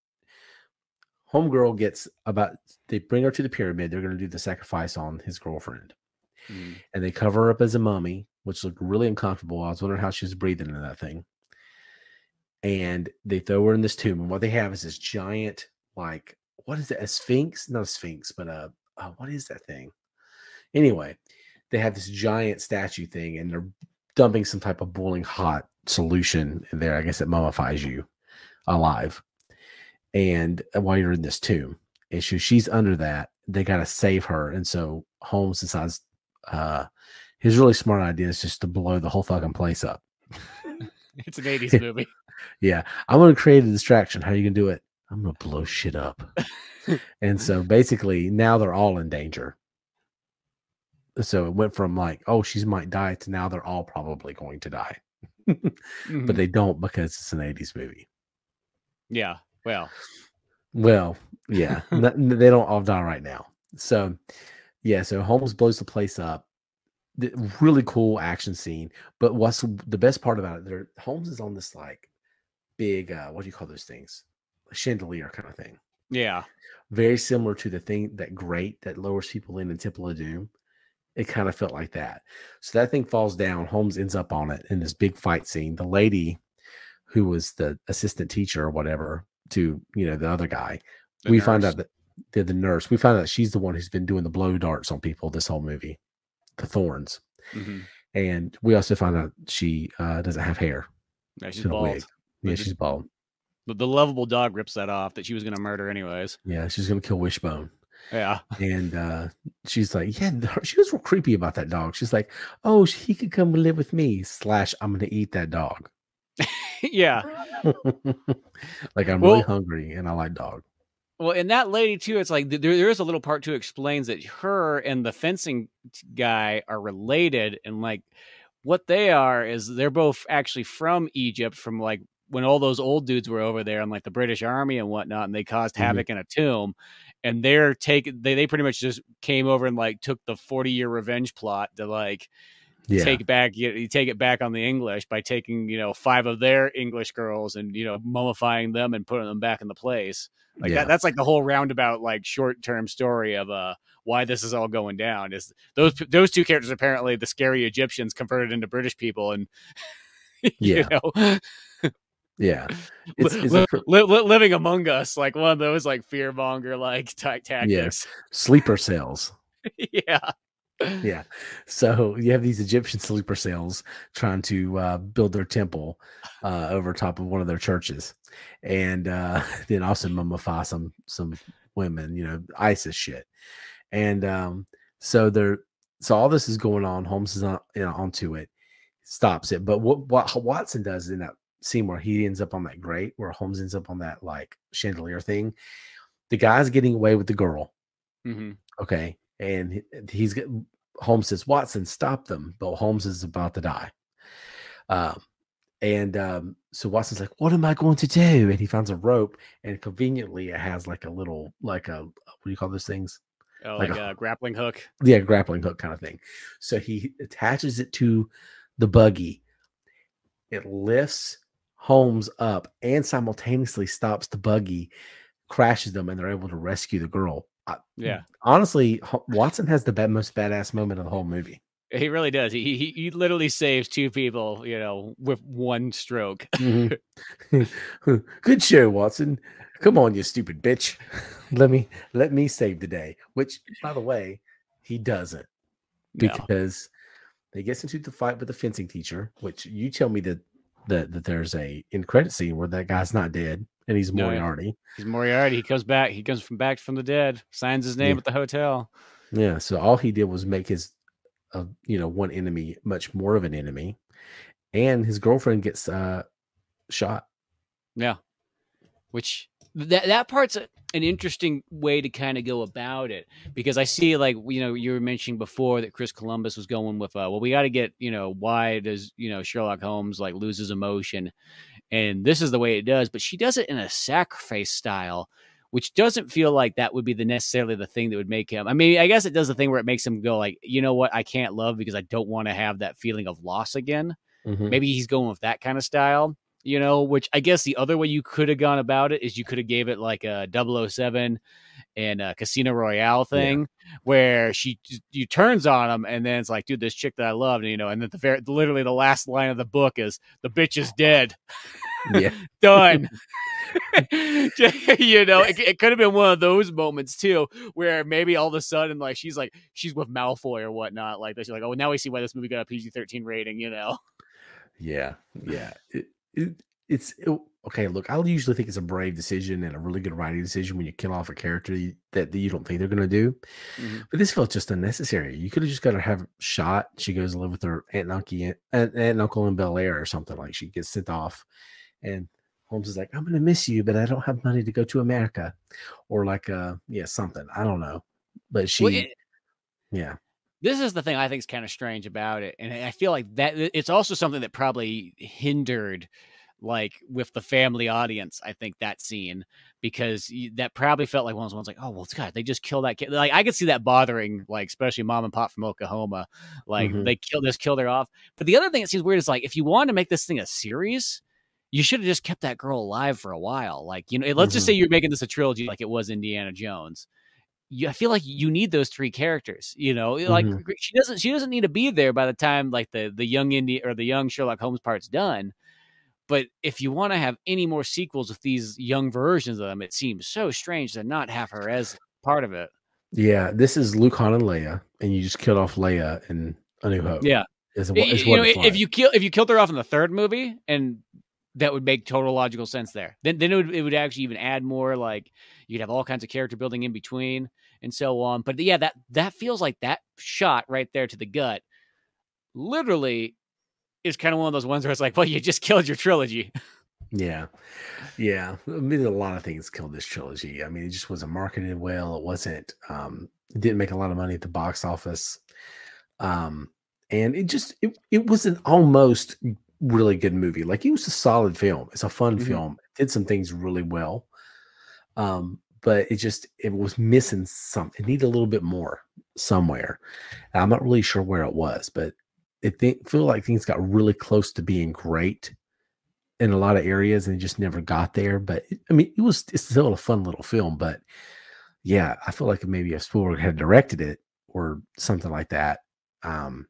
[SPEAKER 1] homegirl gets about, they bring her to the pyramid. They're going to do the sacrifice on his girlfriend.
[SPEAKER 2] Mm-hmm.
[SPEAKER 1] And they cover her up as a mummy, which looked really uncomfortable. I was wondering how she was breathing in that thing. And they throw her in this tomb. And what they have is this giant, like, what is it? A sphinx? Not a sphinx, but a, uh, what is that thing? Anyway, they have this giant statue thing and they're dumping some type of boiling hot solution in there. I guess it mummifies you alive. And while you're in this tomb, and so she's under that, they got to save her. And so Holmes decides uh, his really smart idea is just to blow the whole fucking place up.
[SPEAKER 2] It's an eighties movie.
[SPEAKER 1] Yeah. I'm going to create a distraction. How are you going to do it? I'm going to blow shit up. And so basically now they're all in danger. So it went from like, oh, she might die to now they're all probably going to die.
[SPEAKER 2] Mm-hmm.
[SPEAKER 1] But they don't because it's an eighties movie.
[SPEAKER 2] Yeah. Well,
[SPEAKER 1] Well, yeah, n- they don't all die right now. So, yeah, so Holmes blows the place up. The really cool action scene. But what's the best part about it? There, Holmes is on this like big, uh, what do you call those things? A chandelier kind of thing.
[SPEAKER 2] Yeah.
[SPEAKER 1] Very similar to the thing that grate that lowers people in in Temple of Doom. It kind of felt like that. So that thing falls down. Holmes ends up on it in this big fight scene. The lady who was the assistant teacher or whatever to, you know, the other guy,
[SPEAKER 2] The
[SPEAKER 1] we find
[SPEAKER 2] nurse.
[SPEAKER 1] out that they're the nurse. We find out she's the one who's been doing the blow darts on people this whole movie, the thorns.
[SPEAKER 2] Mm-hmm.
[SPEAKER 1] And we also find out she uh, doesn't have hair.
[SPEAKER 2] Yeah,
[SPEAKER 1] She's
[SPEAKER 2] she's
[SPEAKER 1] been a
[SPEAKER 2] bald.
[SPEAKER 1] wig. Yeah,
[SPEAKER 2] The,
[SPEAKER 1] she's
[SPEAKER 2] the,
[SPEAKER 1] bald.
[SPEAKER 2] the lovable dog rips that off that she was going to murder anyways.
[SPEAKER 1] Yeah, she's gonna kill Wishbone.
[SPEAKER 2] Yeah.
[SPEAKER 1] And uh, she's like, yeah, she was real creepy about that dog. She's like, oh, he could come live with me. Slash, I'm gonna eat that dog.
[SPEAKER 2] Yeah.
[SPEAKER 1] Like I'm really
[SPEAKER 2] Well,
[SPEAKER 1] hungry and I like dog.
[SPEAKER 2] well, and that lady too. It's like there, there is a little part too explains that her and the fencing guy are related, and like what they are is they're both actually from Egypt, from like when all those old dudes were over there and like the British Army and whatnot, and they caused
[SPEAKER 1] Mhm.
[SPEAKER 2] havoc in a tomb. And they're taking they they pretty much just came over and like took the forty year revenge plot to like
[SPEAKER 1] Yeah,
[SPEAKER 2] take back you, you take it back on the English by taking, you know, five of their English girls and, you know, mummifying them and putting them back in the place. Like
[SPEAKER 1] yeah,
[SPEAKER 2] that that's like the whole roundabout like short term story of uh why this is all going down is those those two characters apparently the scary Egyptians converted into British people and you
[SPEAKER 1] yeah,
[SPEAKER 2] know
[SPEAKER 1] yeah. It's it's a
[SPEAKER 2] li-
[SPEAKER 1] pr-
[SPEAKER 2] li- li- living among us like one of those like fear monger like t-
[SPEAKER 1] yeah,
[SPEAKER 2] tactics.
[SPEAKER 1] sleeper cells.
[SPEAKER 2] Yeah.
[SPEAKER 1] Yeah. So you have these Egyptian sleeper cells trying to uh, build their temple uh, over top of one of their churches, and uh, then also mummify some some women, you know, ISIS shit. And um, so they're so all this is going on. Holmes is on, you know, onto it, stops it. But what what Watson does in that scene where he ends up on that grate, where Holmes ends up on that like chandelier thing, the guy's getting away with the girl.
[SPEAKER 2] Mm-hmm.
[SPEAKER 1] Okay. And he- he's get- Holmes says, Watson, stop them. But Holmes is about to die. Um, and um, so Watson's like, what am I going to do? And he finds a rope, and conveniently it has like a little, like a, what do you call those things?
[SPEAKER 2] Oh,
[SPEAKER 1] Like
[SPEAKER 2] like
[SPEAKER 1] a,
[SPEAKER 2] a grappling hook.
[SPEAKER 1] yeah, grappling hook kind of thing. So he attaches it to the buggy. It lifts Holmes up and simultaneously stops the buggy, crashes them, and they're able to rescue the girl. I,
[SPEAKER 2] Yeah.
[SPEAKER 1] honestly, Ho- Watson has the ba- most badass moment of the whole movie.
[SPEAKER 2] He really does. He, he he literally saves two people, you know, with one stroke.
[SPEAKER 1] Mhm. Good show, Watson. Come on, you stupid bitch. Let me let me save the day. Which, by the way, he doesn't
[SPEAKER 2] No,
[SPEAKER 1] because he gets into the fight with the fencing teacher. Which you tell me that that that there's a in credit scene where that guy's not dead and he's
[SPEAKER 2] no, yeah.
[SPEAKER 1] Moriarty.
[SPEAKER 2] He's Moriarty. He comes back. He comes from back from the dead. Signs his name
[SPEAKER 1] Yeah.
[SPEAKER 2] at the hotel.
[SPEAKER 1] Yeah. So all he did was make his, uh, you know, one enemy much more of an enemy, and his girlfriend gets uh shot.
[SPEAKER 2] Yeah, which that that part's a, an interesting way to kind of go about it because I see like you know you were mentioning before that Chris Columbus was going with uh, well we got to get you know why does you know Sherlock Holmes like loses emotion and this is the way it does, but she does it in a sacrifice style, which doesn't feel like that would be the necessarily the thing that would make him. I mean, I guess it does the thing where it makes him go like, you know what, I can't love because I don't want to have that feeling of loss again.
[SPEAKER 1] Mhm.
[SPEAKER 2] Maybe he's going with that kind of style, you know, which I guess the other way you could have gone about it is you could have gave it like a double oh seven and a Casino Royale thing yeah. where she you turns on him and then it's like, dude, this chick that I love, and you know, and then the very literally the last line of the book is the bitch is dead.
[SPEAKER 1] Yeah.
[SPEAKER 2] Done. You know, it, it could have been one of those moments too, where maybe all of a sudden, like she's like she's with Malfoy or whatnot, like she's like, oh, now we see why this movie got a P G thirteen rating, you know?
[SPEAKER 1] Yeah, yeah. It, it, it's it, okay. Look, I usually think it's a brave decision and a really good writing decision when you kill off a character you, that, that you don't think they're going to do. Mm-hmm. But this felt just unnecessary. You could have just got her have shot. She goes to live with her aunt and uncle, aunt, aunt and uncle in Bel Air or something. Like she gets sent off, and Holmes is like, I'm going to miss you, but I don't have money to go to America. Or like, uh, yeah, something. I don't know. But she, well, it, yeah.
[SPEAKER 2] This is the thing I think is kind of strange about it. And I feel like that it's also something that probably hindered like with the family audience. I think that scene, because you, that probably felt like one of those ones like, oh well, God, they just killed that kid. Like I could see that bothering, like especially mom and pop from Oklahoma. Like
[SPEAKER 1] Mhm.
[SPEAKER 2] they killed this, killed her off. But the other thing that seems weird is like if you wanted to make this thing a series, you should have just kept that girl alive for a while. Like, you know, let's just
[SPEAKER 1] Mhm.
[SPEAKER 2] say you're making this a trilogy like it was Indiana Jones. You, I feel like you need those three characters, you know, like
[SPEAKER 1] Mhm.
[SPEAKER 2] she doesn't, she doesn't need to be there by the time like the, the young Indy or the young Sherlock Holmes part's done. But if you want to have any more sequels with these young versions of them, it seems so strange to not have her as part of it.
[SPEAKER 1] Yeah, this is Luke, Han, and Leia, and you just killed off Leia in A New Hope.
[SPEAKER 2] Yeah.
[SPEAKER 1] Is,
[SPEAKER 2] You,
[SPEAKER 1] is
[SPEAKER 2] you
[SPEAKER 1] what
[SPEAKER 2] know,
[SPEAKER 1] it's
[SPEAKER 2] if
[SPEAKER 1] like.
[SPEAKER 2] you kill, if you killed her off in the third movie, and that would make total logical sense there. Then, then it would, it would actually even add more. Like you'd have all kinds of character building in between and so on. But yeah, that that feels like that shot right there to the gut, literally, is kind of one of those ones where it's like, well, you just killed your trilogy.
[SPEAKER 1] Yeah, yeah. I mean, a lot of things killed this trilogy. I mean, it just wasn't marketed well. It wasn't. Um, it didn't make a lot of money at the box office. Um, and it just it, it was an almost really good movie. Like it was a solid film. It's a fun
[SPEAKER 2] Mm-hmm.
[SPEAKER 1] film. It did some things really well. Um, but it just it was missing something. It needed a little bit more somewhere. And I'm not really sure where it was, but it th- feel like things got really close to being great in a lot of areas and it just never got there. But it, I mean, it was it's still a fun little film. But yeah, I feel like maybe if Spielberg had directed it or something like that, um,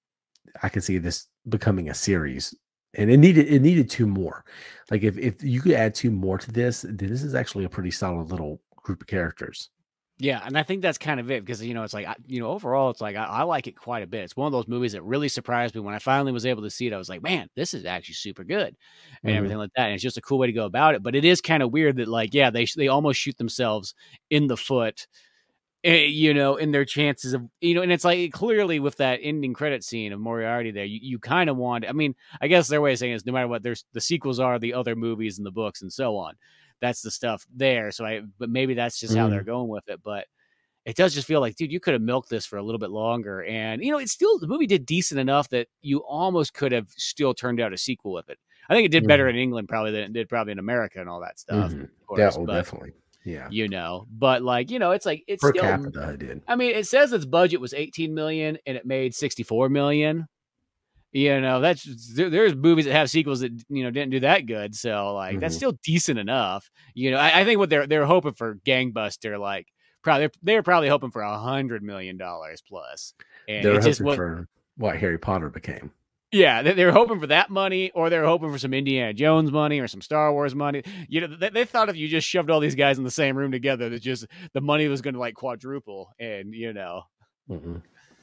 [SPEAKER 1] I could see this becoming a series. And it needed it needed two more. Like if if you could add two more to this, then this is actually a pretty solid little group of characters.
[SPEAKER 2] Yeah, and I think that's kind of it because, you know, it's like, I, you know, overall, it's like I, I like it quite a bit. It's one of those movies that really surprised me when I finally was able to see it. I was like, man, this is actually super good and
[SPEAKER 1] Mhm.
[SPEAKER 2] everything like that. And it's just a cool way to go about it. But it is kind of weird that, like, yeah, they they almost shoot themselves in the foot, eh, you know, in their chances of, you know, and it's like clearly with that ending credit scene of Moriarty there, you, you kind of want, I mean, I guess their way of saying is no matter what, there's the sequels are the other movies and the books and so on. That's the stuff there. So I, but maybe that's just how they're
[SPEAKER 1] Mhm.
[SPEAKER 2] going with it. But it does just feel like, dude, you could have milked this for a little bit longer. And, you know, it's still, the movie did decent enough that you almost could have still turned out a sequel with it. I think it did better
[SPEAKER 1] Mhm.
[SPEAKER 2] in England probably than it did probably in America and all that stuff,
[SPEAKER 1] Mhm.
[SPEAKER 2] of
[SPEAKER 1] Yeah,
[SPEAKER 2] course.
[SPEAKER 1] oh,
[SPEAKER 2] But,
[SPEAKER 1] definitely. Yeah.
[SPEAKER 2] you know, but like, you know, it's like, it's
[SPEAKER 1] Per
[SPEAKER 2] still,
[SPEAKER 1] capita, it did.
[SPEAKER 2] I mean, it says its budget was eighteen million and it made sixty-four million. You know, that's, there, there's movies that have sequels that, you know, didn't do that good. So like, that's
[SPEAKER 1] Mhm.
[SPEAKER 2] still decent enough. You know, I, I think what they're, they're hoping for gangbuster, like, probably they're probably hoping for a hundred million dollars plus, and
[SPEAKER 1] They
[SPEAKER 2] it
[SPEAKER 1] were
[SPEAKER 2] just
[SPEAKER 1] hoping
[SPEAKER 2] was.
[SPEAKER 1] for what Harry Potter became.
[SPEAKER 2] Yeah, they, they were hoping for that money, or they were hoping for some Indiana Jones money or some Star Wars money. You know, they, they thought if you just shoved all these guys in the same room together, that just the money was going to like quadruple, and you know,
[SPEAKER 1] Mhm.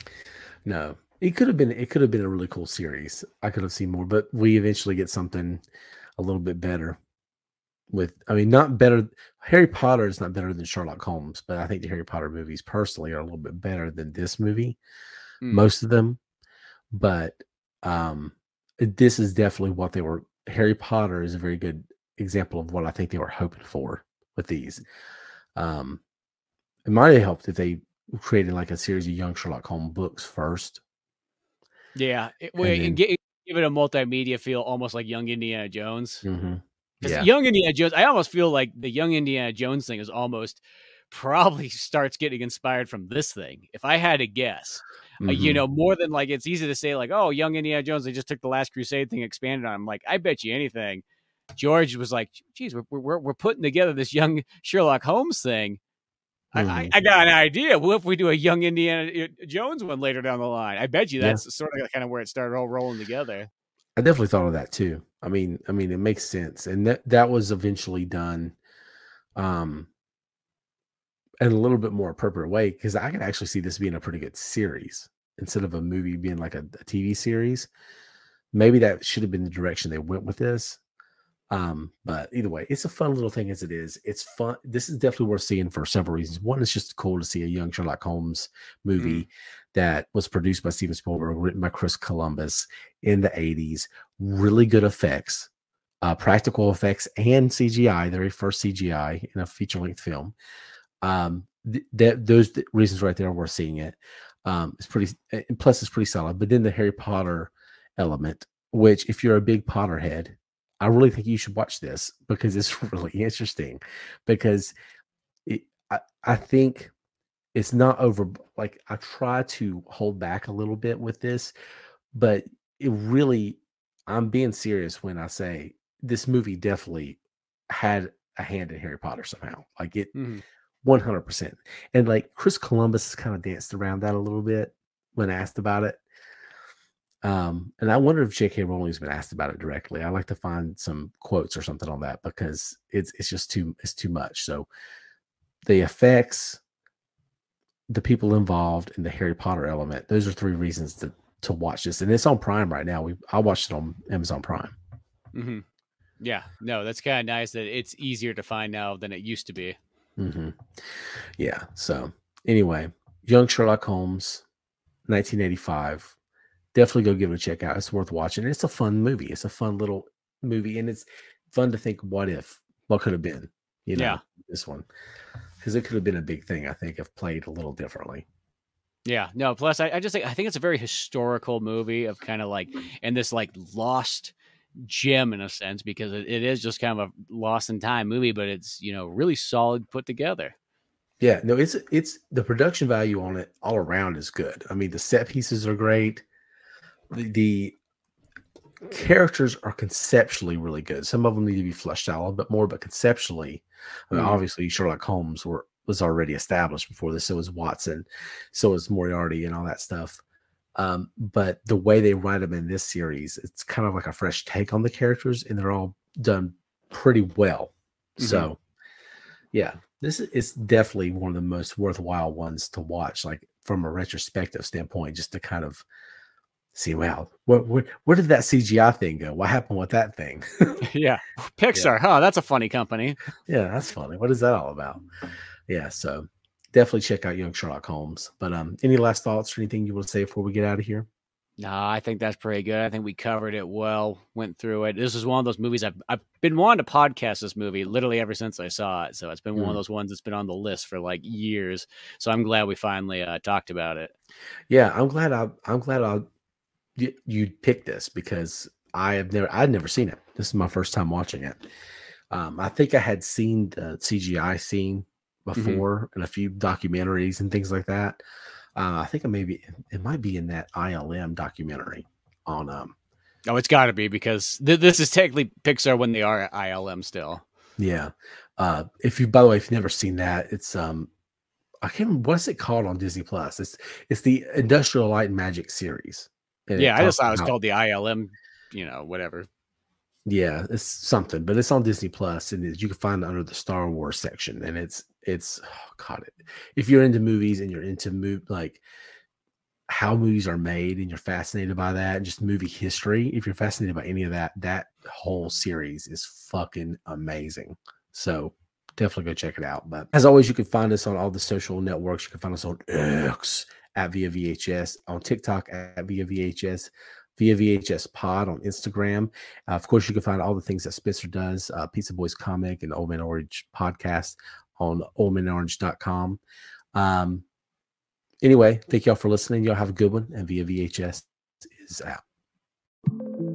[SPEAKER 1] No, it could have been. It could have been a really cool series. I could have seen more, but we eventually get something a little bit better. With, I mean, not better. Harry Potter is not better than Sherlock Holmes, but I think the Harry Potter movies personally are a little bit better than this movie.
[SPEAKER 2] mm,
[SPEAKER 1] Most of them, but um, this is definitely what they were. Harry Potter is a very good example of what I think they were hoping for with these. Um, it might have helped if they created like a series of young Sherlock Holmes books first,
[SPEAKER 2] yeah, it,
[SPEAKER 1] and
[SPEAKER 2] and
[SPEAKER 1] then
[SPEAKER 2] give, give it a multimedia feel, almost like Young Indiana Jones.
[SPEAKER 1] mm-hmm.
[SPEAKER 2] Because
[SPEAKER 1] Yeah.
[SPEAKER 2] Young Indiana Jones, I almost feel like the Young Indiana Jones thing is almost probably starts getting inspired from this thing. If I had to guess,
[SPEAKER 1] Mm-hmm.
[SPEAKER 2] uh, you know, more than like, it's easy to say like, oh, Young Indiana Jones, they just took the Last Crusade thing, expanded on. I'm like, I bet you anything. George was like, geez, we're, we're, we're putting together this young Sherlock Holmes thing.
[SPEAKER 1] Mm-hmm.
[SPEAKER 2] I, I, I got an idea. What if we do a Young Indiana Jones one later down the line? I bet you that's yeah. sort of kind of where it started all rolling together.
[SPEAKER 1] I definitely thought of that too. I mean, I mean, it makes sense, and that that was eventually done, um, in a little bit more appropriate way because I could actually see this being a pretty good series instead of a movie being like a, a T V series. Maybe that should have been the direction they went with this. Um, but either way, it's a fun little thing as it is. It's fun. This is definitely worth seeing for several reasons. One, it's just cool to see a young Sherlock Holmes movie mm. that was produced by Steven Spielberg, written by Chris Columbus in the eighties. Really good effects, uh, practical effects, and C G I. The very first C G I in a feature-length film. Um, th- that those th- reasons right there are worth seeing it. Um, it's pretty. Plus, it's pretty solid. But then the Harry Potter element, which if you're a big Potterhead, I really think you should watch this because it's really interesting. Because it, I, I think it's not over. Like I try to hold back a little bit with this, but it really, I'm being serious when I say this movie definitely had a hand in Harry Potter somehow. Like it
[SPEAKER 2] Mhm.
[SPEAKER 1] one hundred percent. And like Chris Columbus kind of danced around that a little bit when asked about it. Um, and I wonder if J K. Rowling's been asked about it directly. I like to find some quotes or something on that because it's it's just too it's too much. So the effects, the people involved, and the Harry Potter element, those are three reasons to to watch this. And it's on Prime right now. We I watched it on Amazon Prime.
[SPEAKER 2] Mm-hmm. Yeah, no, that's kind of nice that it's easier to find now than it used to be.
[SPEAKER 1] Mm-hmm. Yeah. So anyway, Young Sherlock Holmes, nineteen eighty-five. Definitely go give it a check out. It's worth watching. It's a fun movie. It's a fun little movie, and it's fun to think, what if, what could have been, you know,
[SPEAKER 2] Yeah.
[SPEAKER 1] this one, because it could have been a big thing. I think if played a little differently.
[SPEAKER 2] Yeah, no. Plus, I, I just think I think it's a very historical movie of kind of like and this like lost gem in a sense because it, it is just kind of a lost in time movie, but it's you know really solid put together.
[SPEAKER 1] Yeah, no, it's it's the production value on it all around is good. I mean, the set pieces are great. The, the characters are conceptually really good. Some of them need to be fleshed out a little bit more, but conceptually, I mean,
[SPEAKER 2] Mhm.
[SPEAKER 1] obviously Sherlock Holmes were, was already established before this. So was Watson, so was Moriarty, and all that stuff. Um, but the way they write them in this series, it's kind of like a fresh take on the characters, and they're all done pretty well.
[SPEAKER 2] Mhm.
[SPEAKER 1] So, yeah, this is it's definitely one of the most worthwhile ones to watch, like from a retrospective standpoint, just to kind of see, wow, what, where, where did that C G I thing go? What happened with that thing?
[SPEAKER 2] Yeah, Pixar, huh? That's a funny company.
[SPEAKER 1] Yeah, that's funny. What is that all about? Yeah, so definitely check out Young Sherlock Holmes. But um, any last thoughts or anything you want to say before we get out of here?
[SPEAKER 2] No, I think that's pretty good. I think we covered it well, went through it. This is one of those movies I've I've been wanting to podcast this movie literally ever since I saw it. So it's been one of
[SPEAKER 1] Mm.
[SPEAKER 2] those ones that's been on the list for like years. So I'm glad we finally uh, talked about it.
[SPEAKER 1] Yeah, I'm glad I I'm glad I you, you picked this because I have never I'd never seen it. This is my first time watching it. Um, I think I had seen the C G I scene before in a few documentaries and things like that. Uh, I think it maybe it might be in that I L M documentary on um
[SPEAKER 2] Oh, it's got to be because th- this is technically Pixar when they are at I L M still.
[SPEAKER 1] yeah. Uh, if you by the way, if you've never seen that, it's um I can't remember what's it called on Disney Plus. It's it's the Industrial Light and Magic series. And it
[SPEAKER 2] Yeah, I just
[SPEAKER 1] talks
[SPEAKER 2] thought it was
[SPEAKER 1] about
[SPEAKER 2] called the I L M, you know, whatever.
[SPEAKER 1] yeah, it's something, but it's on Disney Plus, and it, you can find it under the Star Wars section. And it's it's oh God, it, if you're into movies and you're into move like how movies are made and you're fascinated by that, and just movie history, if you're fascinated by any of that, that whole series is fucking amazing. So definitely go check it out. But as always, you can find us on all the social networks. You can find us on X at Via V H S, on TikTok at Via V H S, Via V H S Pod on Instagram. Uh, of course, you can find all the things that Spencer does, uh, Pizza Boys Comic and Old Man Orange podcast on old man orange dot com. Um, anyway, thank y'all for listening. Y'all have a good one. And Via V H S is out.